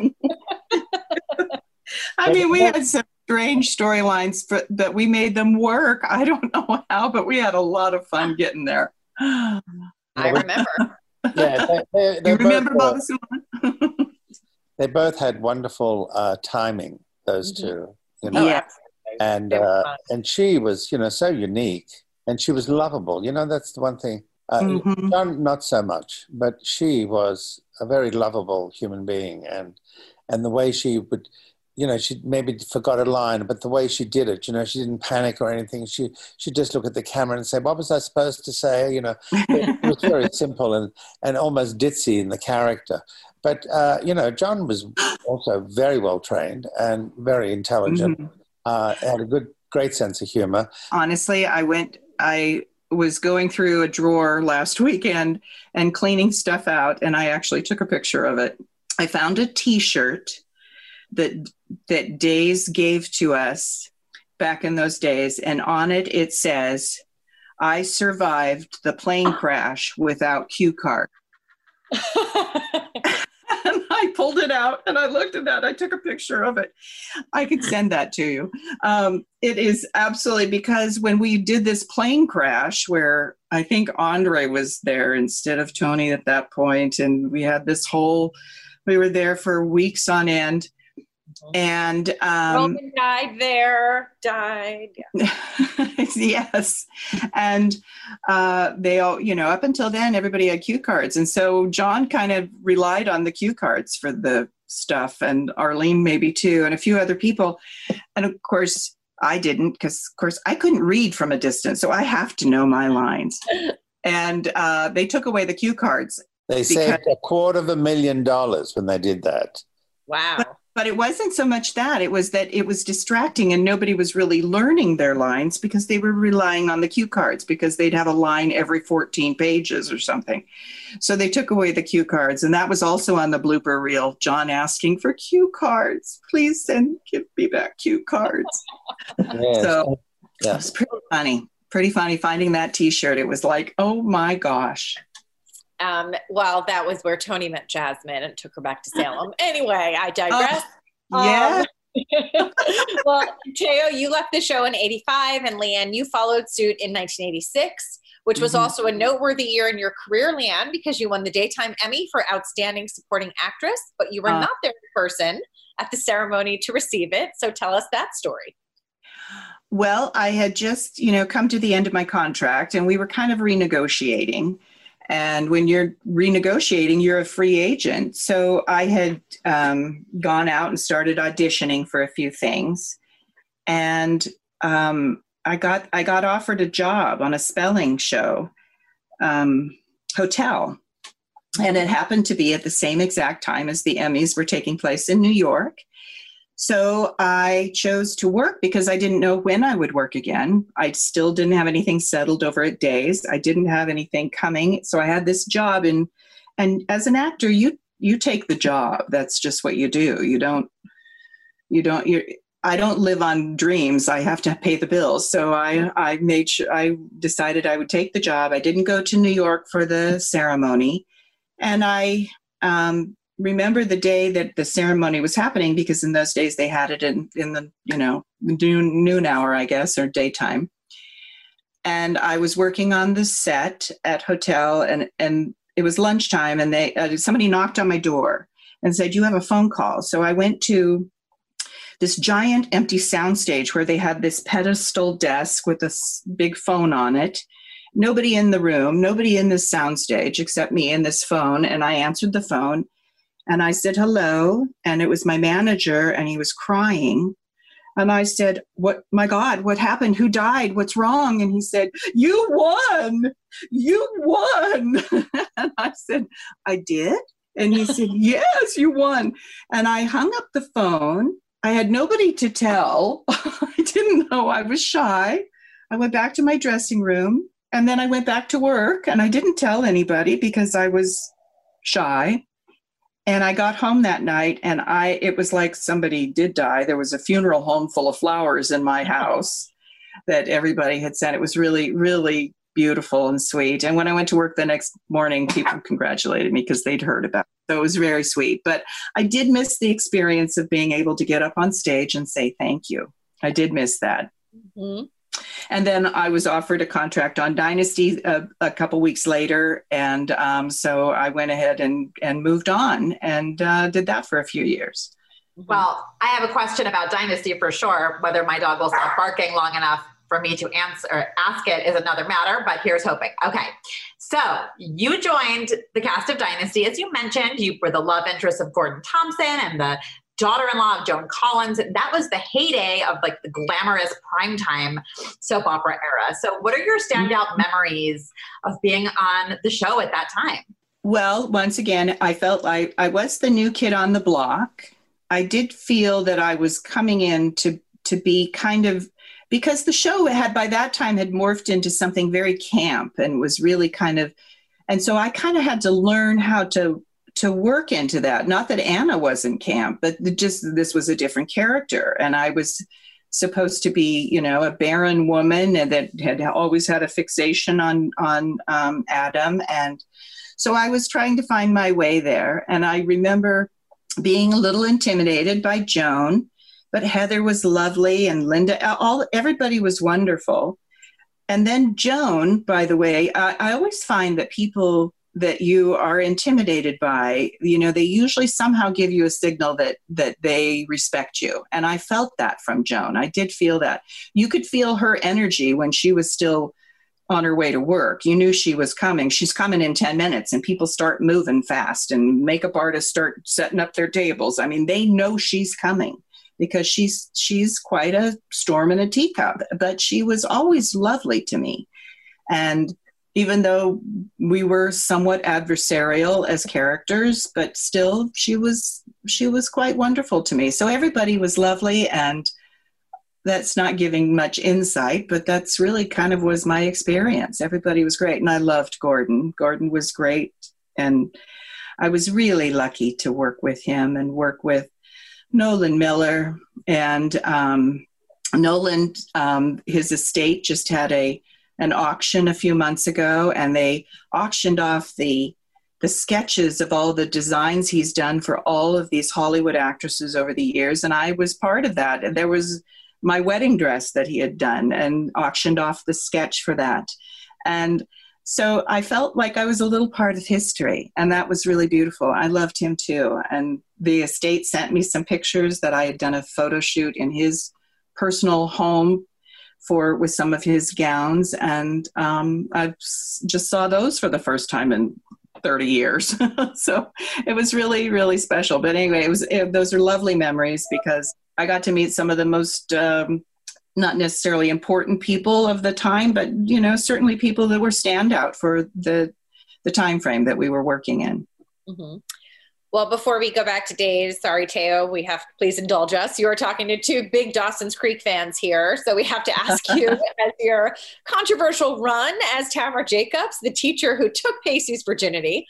[SPEAKER 6] we had some strange storylines that we made them work. I don't know how, but we had a lot of fun getting there.
[SPEAKER 3] I remember.
[SPEAKER 5] Yeah, they
[SPEAKER 6] you remember Baba Sulan?
[SPEAKER 5] They both had wonderful timing, those two.
[SPEAKER 6] Yeah.
[SPEAKER 5] And she was, so unique, and she was lovable. That's the one thing. John, not so much, but she was a very lovable human being, and the way she would, she maybe forgot a line, but the way she did it, she didn't panic or anything. She'd just look at the camera and say, what was I supposed to say? It was very simple and almost ditzy in the character. But, John was also very well trained and very intelligent, had a great sense of humor.
[SPEAKER 6] Honestly, I was going through a drawer last weekend and cleaning stuff out, and I actually took a picture of it. I found a T-shirt that Days gave to us back in those days, and on it says, "I survived the plane crash without cue card." And I pulled it out and I looked at that. I took a picture of it. I could send that to you. It is absolutely, because when we did this plane crash, where I think Andre was there instead of Tony at that point, and we had we were there for weeks on end. And
[SPEAKER 3] Roman died. Yeah.
[SPEAKER 6] Yes. And they all, up until then, everybody had cue cards. And so John kind of relied on the cue cards for the stuff, and Arlene maybe too, and a few other people. And of course, I didn't, because of course I couldn't read from a distance. So I have to know my lines. And they took away the cue cards.
[SPEAKER 5] They saved $250,000 when they did that.
[SPEAKER 3] Wow.
[SPEAKER 6] But it wasn't so much that. It was that it was distracting, and nobody was really learning their lines because they were relying on the cue cards, because they'd have a line every 14 pages or something. So they took away the cue cards. And that was also on the blooper reel, John asking for cue cards. Please give me back cue cards.
[SPEAKER 5] Yes.
[SPEAKER 6] So it was pretty funny finding that T-shirt. It was like, oh my gosh.
[SPEAKER 3] Well, that was where Tony met Jasmine and took her back to Salem. Anyway, I digress.
[SPEAKER 6] Yeah.
[SPEAKER 3] Well, Teo, you left the show in 85, and Leanne, you followed suit in 1986, which was also a noteworthy year in your career, Leanne, because you won the Daytime Emmy for Outstanding Supporting Actress, but you were not there in person at the ceremony to receive it. So tell us that story.
[SPEAKER 6] Well, I had just, come to the end of my contract, and we were kind of renegotiating. And when you're renegotiating, you're a free agent. So I had gone out and started auditioning for a few things. And I got offered a job on a spelling show, Hotel. And it happened to be at the same exact time as the Emmys were taking place in New York. So I chose to work because I didn't know when I would work again. I still didn't have anything settled over at Days. I didn't have anything coming. So I had this job, and as an actor, you take the job. That's just what you do. I don't live on dreams. I have to pay the bills. So I decided I would take the job. I didn't go to New York for the ceremony. And I remember the day that the ceremony was happening, because in those days they had it in the noon hour, I guess, or daytime. And I was working on the set at Hotel, and it was lunchtime, and somebody knocked on my door and said, "You have a phone call." So I went to this giant empty soundstage where they had this pedestal desk with a big phone on it. Nobody in the room, nobody in this soundstage except me and this phone. And I answered the phone. And I said, hello. And it was my manager, and he was crying. And I said, my God, what happened? Who died? What's wrong? And he said, you won. And I said, I did? And he said, yes, you won. And I hung up the phone. I had nobody to tell. I didn't know. I was shy. I went back to my dressing room, and then I went back to work, and I didn't tell anybody because I was shy. And I got home that night, and it was like somebody did die. There was a funeral home full of flowers in my house that everybody had sent. It was really, really beautiful and sweet. And when I went to work the next morning, people congratulated me because they'd heard about it. So it was very sweet. But I did miss the experience of being able to get up on stage and say thank you. I did miss that. Mm-hmm. And then I was offered a contract on Dynasty a couple weeks later. And so I went ahead and moved on and did that for a few years.
[SPEAKER 4] Well, I have a question about Dynasty for sure. Whether my dog will stop barking long enough for me to ask it is another matter, but here's hoping. Okay. So you joined the cast of Dynasty. As you mentioned, you were the love interest of Gordon Thompson and the daughter-in-law of Joan Collins. That was the heyday of like the glamorous primetime soap opera era. So what are your standout memories of being on the show at that time?
[SPEAKER 6] Well, once again, I felt like I was the new kid on the block. I did feel that I was coming in to be kind of, because the show had by that time had morphed into something very camp and was really kind of, and so I kind of had to learn how to work into that. Not that Anna wasn't camp, but just this was a different character. And I was supposed to be, you know, a barren woman and that had always had a fixation on Adam. And so I was trying to find my way there. And I remember being a little intimidated by Joan, but Heather was lovely and Linda, everybody was wonderful. And then Joan, by the way, I always find that people that you are intimidated by, you know, they usually somehow give you a signal that they respect you. And I felt that from Joan. I did feel that. You could feel her energy when she was still on her way to work. You knew she was coming. She's coming in 10 minutes and people start moving fast and makeup artists start setting up their tables. I mean, they know she's coming because she's quite a storm in a teacup, but she was always lovely to me. And even though we were somewhat adversarial as characters, but still she was quite wonderful to me. So everybody was lovely, and that's not giving much insight, but that's really kind of was my experience. Everybody was great. And I loved Gordon. Gordon was great. And I was really lucky to work with him and work with Nolan Miller. And Nolan, his estate just had an auction a few months ago, and they auctioned off the sketches of all the designs he's done for all of these Hollywood actresses over the years. And I was part of that. And there was my wedding dress that he had done and auctioned off the sketch for that. And so I felt like I was a little part of history, and that was really beautiful. I loved him too. And the estate sent me some pictures that I had done a photo shoot in his personal home with some of his gowns. And I just saw those for the first time in 30 years. So it was really, really special. But anyway, those are lovely memories because I got to meet some of the most, not necessarily important people of the time, but, you know, certainly people that were standout for the time frame that we were working in.
[SPEAKER 3] Mm-hmm. Well, before we go back to days, sorry, Teo, we have to please indulge us. You are talking to two big Dawson's Creek fans here. So we have to ask you, as your controversial run as Tamara Jacobs, the teacher who took Pacey's virginity.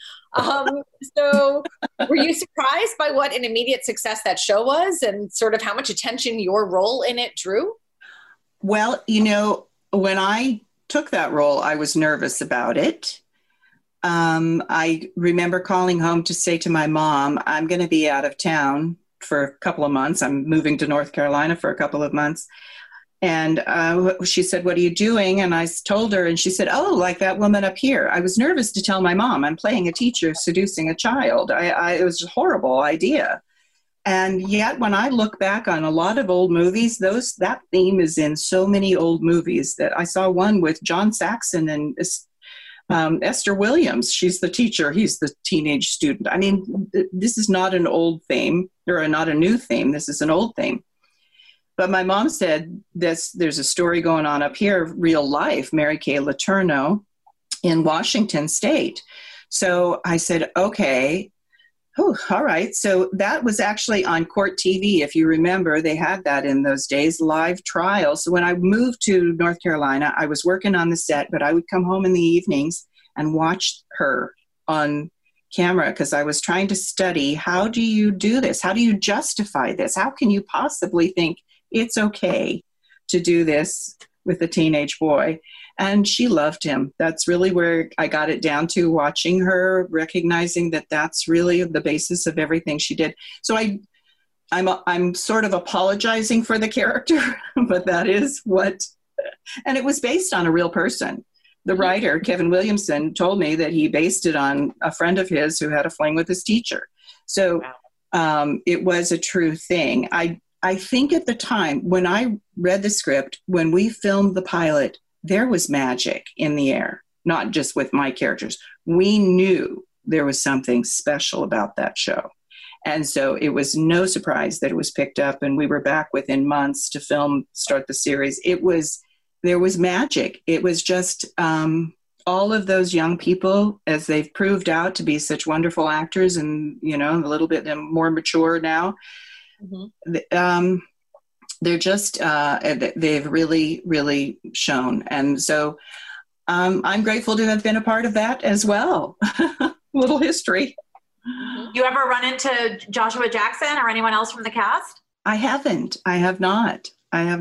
[SPEAKER 3] So were you surprised by what an immediate success that show was and sort of how much attention your role in it drew?
[SPEAKER 6] Well, you know, when I took that role, I was nervous about it. I remember calling home to say to my mom, I'm going to be out of town for a couple of months. I'm moving to North Carolina for a couple of months. And she said, what are you doing? And I told her, and she said, oh, like that woman up here. I was nervous to tell my mom I'm playing a teacher seducing a child. It was a horrible idea. And yet when I look back on a lot of old movies, that theme is in so many old movies. That I saw one with John Saxon and Esther Williams. She's the teacher. He's the teenage student. I mean, this is not an old theme or not a new theme. This is an old theme. But my mom said there's a story going on up here, real life, Mary Kay Letourneau in Washington State. So I said, okay, all right. So that was actually on Court TV. If you remember, they had that in those days, live trial. So when I moved to North Carolina, I was working on the set, but I would come home in the evenings and watch her on camera because I was trying to study, how do you do this? How do you justify this? How can you possibly think it's okay to do this with a teenage boy? And she loved him. That's really where I got it down to, watching her, recognizing that that's really the basis of everything she did. So I'm sort of apologizing for the character, but that is what, and it was based on a real person. The writer, Kevin Williamson, told me that he based it on a friend of his who had a fling with his teacher. So it was a true thing. I think at the time when I read the script, when we filmed the pilot, there was magic in the air, not just with my characters. We knew there was something special about that show. And so it was no surprise that it was picked up, and we were back within months to start the series. There was magic. It was just all of those young people, as they've proved out to be such wonderful actors and, a little bit more mature now. Mm-hmm. They're just, they've really, really shown. And so I'm grateful to have been a part of that as well. Little history.
[SPEAKER 4] You ever run into Joshua Jackson or anyone else from the cast?
[SPEAKER 6] I haven't. I have not.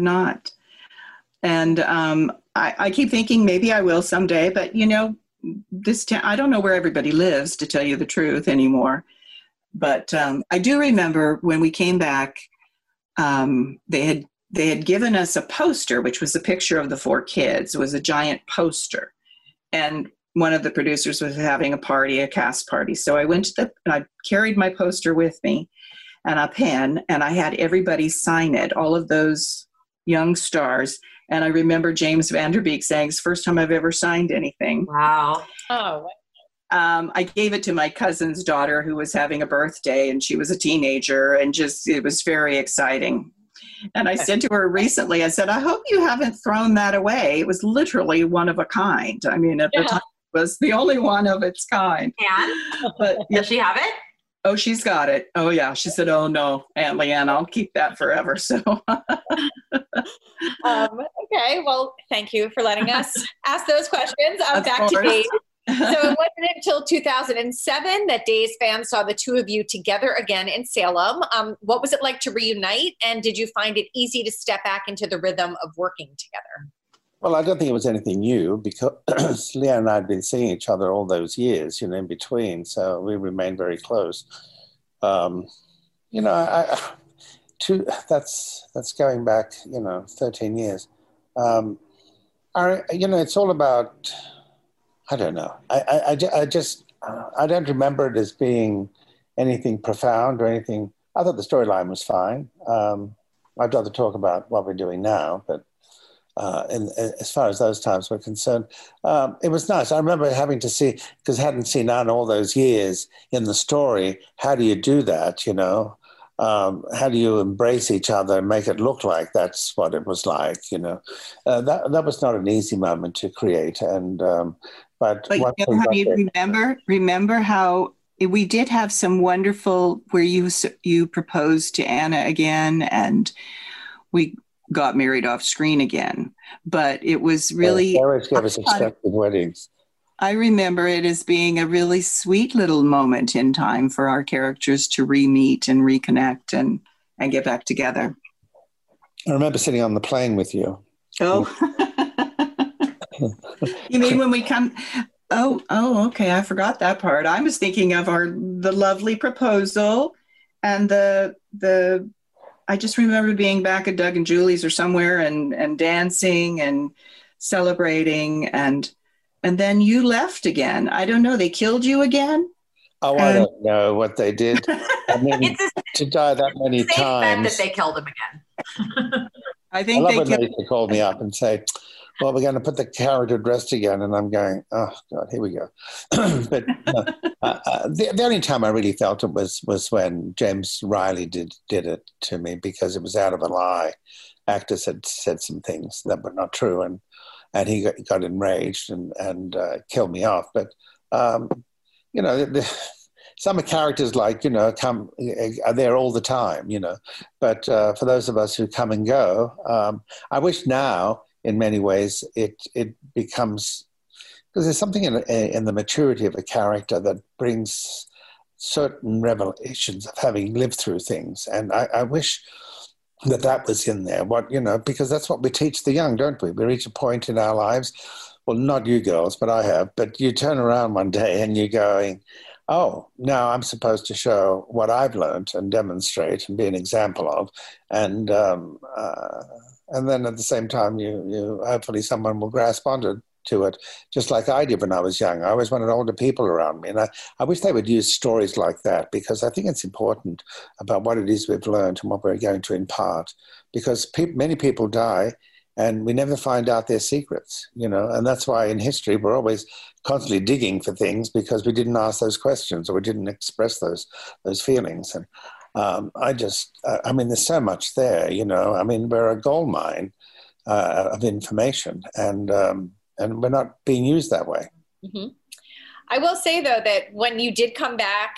[SPEAKER 6] And I keep thinking maybe I will someday, but I don't know where everybody lives, to tell you the truth, anymore. But I do remember when we came back, they had given us a poster, which was a picture of the 4 kids. It was a giant poster, and one of the producers was having a cast party. So I went and I carried my poster with me and a pen, and I had everybody sign it, all of those young stars. And I remember James Van Der Beek saying, "It's the first time I've ever signed anything."
[SPEAKER 4] Wow.
[SPEAKER 3] Oh,
[SPEAKER 6] I gave it to my cousin's daughter who was having a birthday, and she was a teenager, and it was very exciting. And I said to her recently, I said, "I hope you haven't thrown that away. It was literally one of a kind." I mean, at the time, it was the only one of its kind.
[SPEAKER 4] And?
[SPEAKER 6] But
[SPEAKER 4] does she have it?
[SPEAKER 6] Oh, she's got it. Oh, yeah. She said, "Oh, no, Aunt Leanne, I'll keep that forever." So.
[SPEAKER 3] Okay. Well, thank you for letting us ask those questions. Back to Days. So it wasn't until 2007 that Days fans saw the two of you together again in Salem. What was it like to reunite? And did you find it easy to step back into the rhythm of working together?
[SPEAKER 5] Well, I don't think it was anything new because Leanne and I had been seeing each other all those years, in between. So we remained very close. That's going back, 13 years. It's all about, I don't know. I don't remember it as being anything profound or anything. I thought the storyline was fine. I'd rather talk about what we're doing now, but as far as those times were concerned, it was nice. I remember having to see, because I hadn't seen Anna all those years in the story, how do you do that, how do you embrace each other and make it look like that's what it was like, that was not an easy moment to create. And but
[SPEAKER 6] how you remember how we did have some wonderful where you proposed to Anna again, and we got married off screen again, but it was really.
[SPEAKER 5] They always gave us expected weddings.
[SPEAKER 6] I remember it as being a really sweet little moment in time for our characters to re-meet and reconnect and get back together.
[SPEAKER 5] I remember sitting on the plane with you.
[SPEAKER 6] Oh, you mean when we come? Oh, okay. I forgot that part. I was thinking of the lovely proposal and I just remember being back at Doug and Julie's or somewhere and dancing and celebrating and then you left again. I don't know. They killed you again?
[SPEAKER 5] Oh, I don't know what they did. I mean, to die that many times.
[SPEAKER 4] That they killed him again.
[SPEAKER 6] I think
[SPEAKER 5] I love when they called me up and say, "Well, we're going to put the character dressed again," and I'm going, "Oh God, here we go." But the only time I really felt it was when James Riley did it to me, because it was out of a lie. Actors had said some things that were not true, and he got enraged and killed me off. But some characters are there all the time, But for those of us who come and go, I wish now, in many ways, it becomes, because there's something in the maturity of a character that brings certain revelations of having lived through things, and I wish that was in there. Because that's what we teach the young, don't we? We reach a point in our lives. Well, not you girls, but I have. But you turn around one day and you're going, "Oh, now I'm supposed to show what I've learned and demonstrate and be an example of." And then at the same time, you hopefully someone will grasp onto it, just like I did when I was young. I always wanted older people around me. And I wish they would use stories like that, because I think it's important about what it is we've learned and what we're going to impart. Because many people die, and we never find out their secrets, and that's why in history we're always constantly digging for things because we didn't ask those questions or we didn't express those feelings. And there's so much there, we're a gold mine of information, and we're not being used that way.
[SPEAKER 3] Mm-hmm. I will say, though, that when you did come back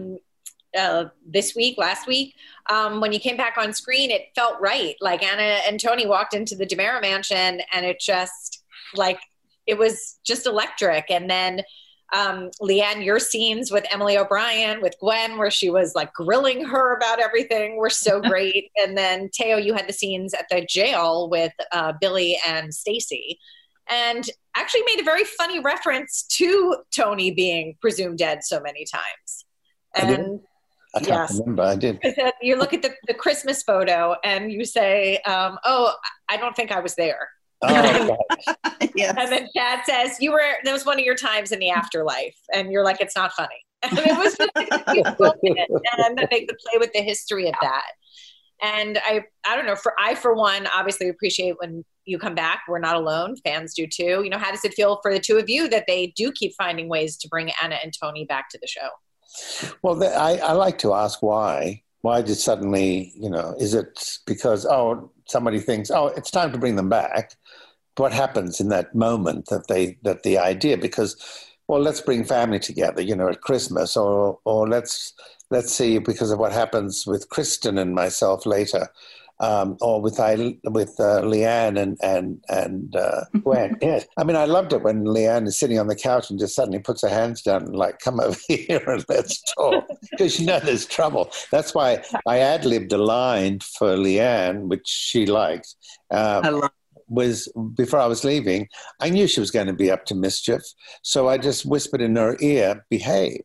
[SPEAKER 3] last week, when you came back on screen, it felt right. Like Anna and Tony walked into the DiMera mansion and it just it was just electric. And then Leanne, your scenes with Emily O'Brien, with Gwen, where she was like grilling her about everything, were so great. And then Teo, you had the scenes at the jail with Billy and Stacy, and actually made a very funny reference to Tony being presumed dead so many times. And
[SPEAKER 5] I can't remember. I did.
[SPEAKER 3] You look at the Christmas photo and you say, "Oh, I don't think I was there."
[SPEAKER 5] Oh,
[SPEAKER 6] yes.
[SPEAKER 3] And then Chad says, that was one of your times in the afterlife. And you're like, it's not funny. And it was just and then they could play with the history of that. And I don't know, for one, obviously appreciate when you come back. We're not alone. Fans do too. How does it feel for the two of you that they do keep finding ways to bring Anna and Tony back to the show?
[SPEAKER 5] Well, I like to ask why. Why did suddenly, is it because, somebody thinks, it's time to bring them back? What happens in that moment that the idea, because, let's bring family together, at Christmas, or let's see, because of what happens with Kristen and myself later, or with Leanne and Gwen. Yes. I mean, I loved it when Leanne is sitting on the couch and just suddenly puts her hands down and like, come over here and let's talk, because there's trouble. That's why I ad-libbed a line for Leanne, which she liked. Was before I was leaving, I knew she was going to be up to mischief, so I just whispered in her ear, "Behave."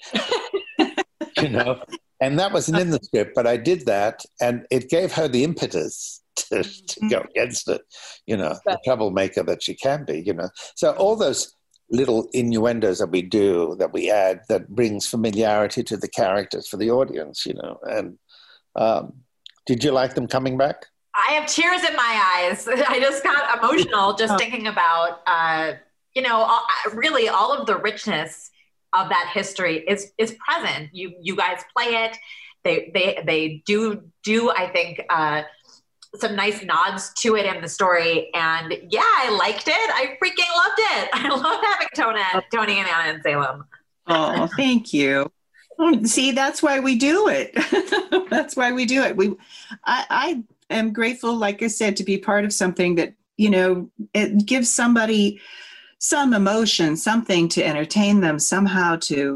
[SPEAKER 5] And that wasn't in the script, but I did that, and it gave her the impetus to go against it, the troublemaker that she can be, So all those little innuendos that we do, that we add, that brings familiarity to the characters for the audience, And did you like them coming back?
[SPEAKER 4] I have tears in my eyes. I just got emotional just thinking about, really all of the richness of that history is present. You guys play it. They do I think some nice nods to it in the story. And yeah, I liked it. I freaking loved it. I love having Tony and Anna in Salem.
[SPEAKER 6] Oh, thank you. See, that's why we do it. That's why we do it. I am grateful, like I said, to be part of something that, it gives somebody some emotion, something to entertain them, somehow to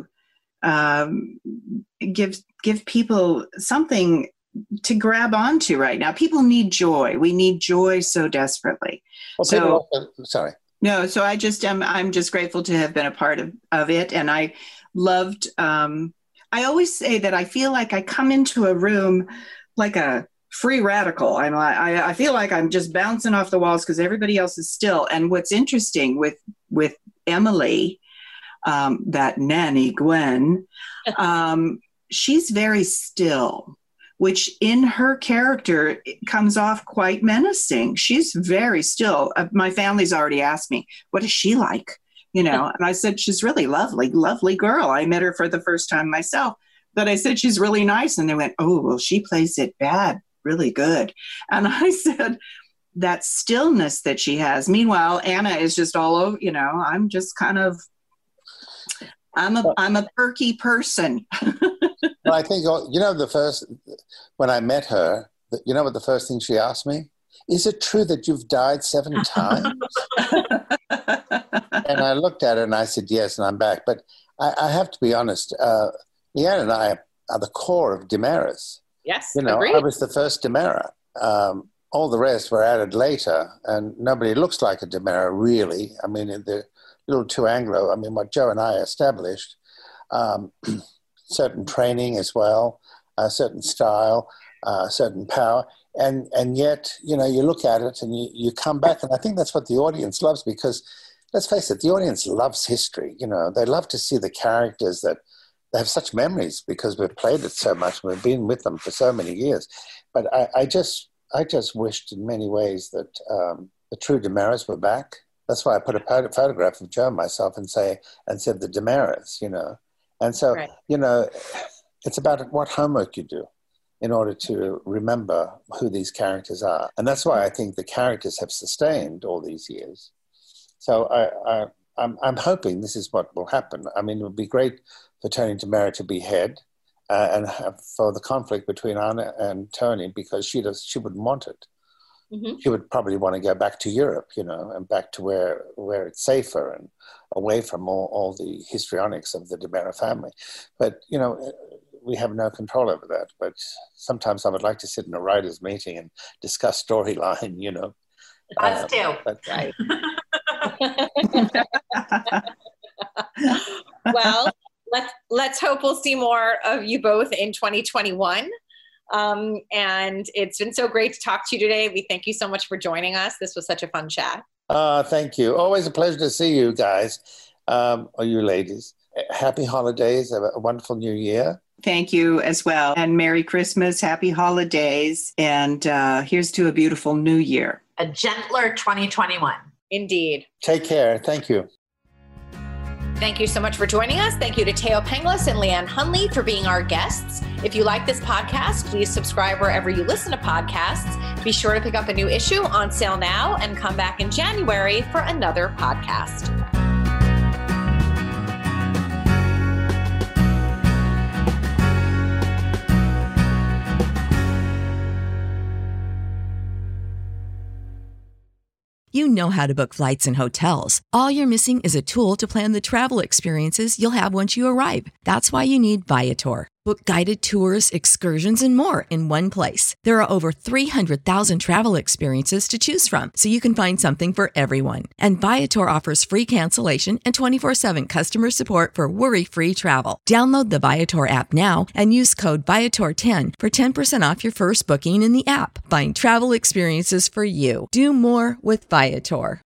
[SPEAKER 6] give people something to grab onto right now. People need joy. We need joy so desperately.
[SPEAKER 5] Well, sorry.
[SPEAKER 6] No, so I'm just grateful to have been a part of it. And I loved, I always say that I feel like I come into a room like a free radical. I feel like I'm just bouncing off the walls because everybody else is still. And what's interesting with Emily, that nanny Gwen, she's very still, which in her character comes off quite menacing. She's very still. My family's already asked me, what is she like? And I said, she's really lovely girl. I met her for the first time myself, but I said, she's really nice. And they went, oh, well, she plays it bad, really good. And I said, that stillness that she has. Meanwhile, Anna is just all over, I'm just kind of, I'm a perky person.
[SPEAKER 5] Well, I think, when I met her, what the first thing she asked me? Is it true that you've died 7 times? And I looked at her and I said, yes, and I'm back. But I have to be honest, Leanne and I are the core of DiMera's.
[SPEAKER 3] Yes,
[SPEAKER 5] agreed. I was the first DiMera. All the rest were added later, and nobody looks like a DiMera, really. I mean, they're a little too Anglo. I mean, what Joe and I established, certain training as well, a certain style, certain power. And yet, you look at it and you come back, and I think that's what the audience loves, because let's face it, the audience loves history. They love to see the characters that they have such memories because we've played it so much and we've been with them for so many years. But I just I just wished in many ways that the true DeMeras were back. That's why I put a photograph of Joe and myself and said the DeMeras, And so,
[SPEAKER 3] Right.
[SPEAKER 5] It's about what homework you do in order to remember who these characters are. And that's why I think the characters have sustained all these years. So I'm hoping this is what will happen. I mean, it would be great for Tony DeMera to be head and for the conflict between Anna and Tony, because she wouldn't want it. Mm-hmm. She would probably want to go back to Europe, and back to where it's safer and away from all the histrionics of the DeMera family. But, we have no control over that. But sometimes I would like to sit in a writer's meeting and discuss storyline,
[SPEAKER 4] Us too.
[SPEAKER 3] Right. Well, let's hope we'll see more of you both in 2021. And it's been so great to talk to you today. We thank you so much for joining us. This was such a fun chat.
[SPEAKER 5] Thank you. Always a pleasure to see you guys, or you ladies. Happy holidays, a wonderful new year.
[SPEAKER 6] Thank you as well. And Merry Christmas, Happy Holidays, and here's to a beautiful new year.
[SPEAKER 4] A gentler 2021.
[SPEAKER 3] Indeed.
[SPEAKER 5] Take care. Thank you.
[SPEAKER 3] Thank you so much for joining us. Thank you to Teo Penglis and Leanne Hunley for being our guests. If you like this podcast, please subscribe wherever you listen to podcasts. Be sure to pick up a new issue on sale now and come back in January for another podcast.
[SPEAKER 7] You know how to book flights and hotels. All you're missing is a tool to plan the travel experiences you'll have once you arrive. That's why you need Viator. Book guided tours, excursions, and more in one place. There are over 300,000 travel experiences to choose from, so you can find something for everyone. And Viator offers free cancellation and 24/7 customer support for worry-free travel. Download the Viator app now and use code Viator10 for 10% off your first booking in the app. Find travel experiences for you. Do more with Viator.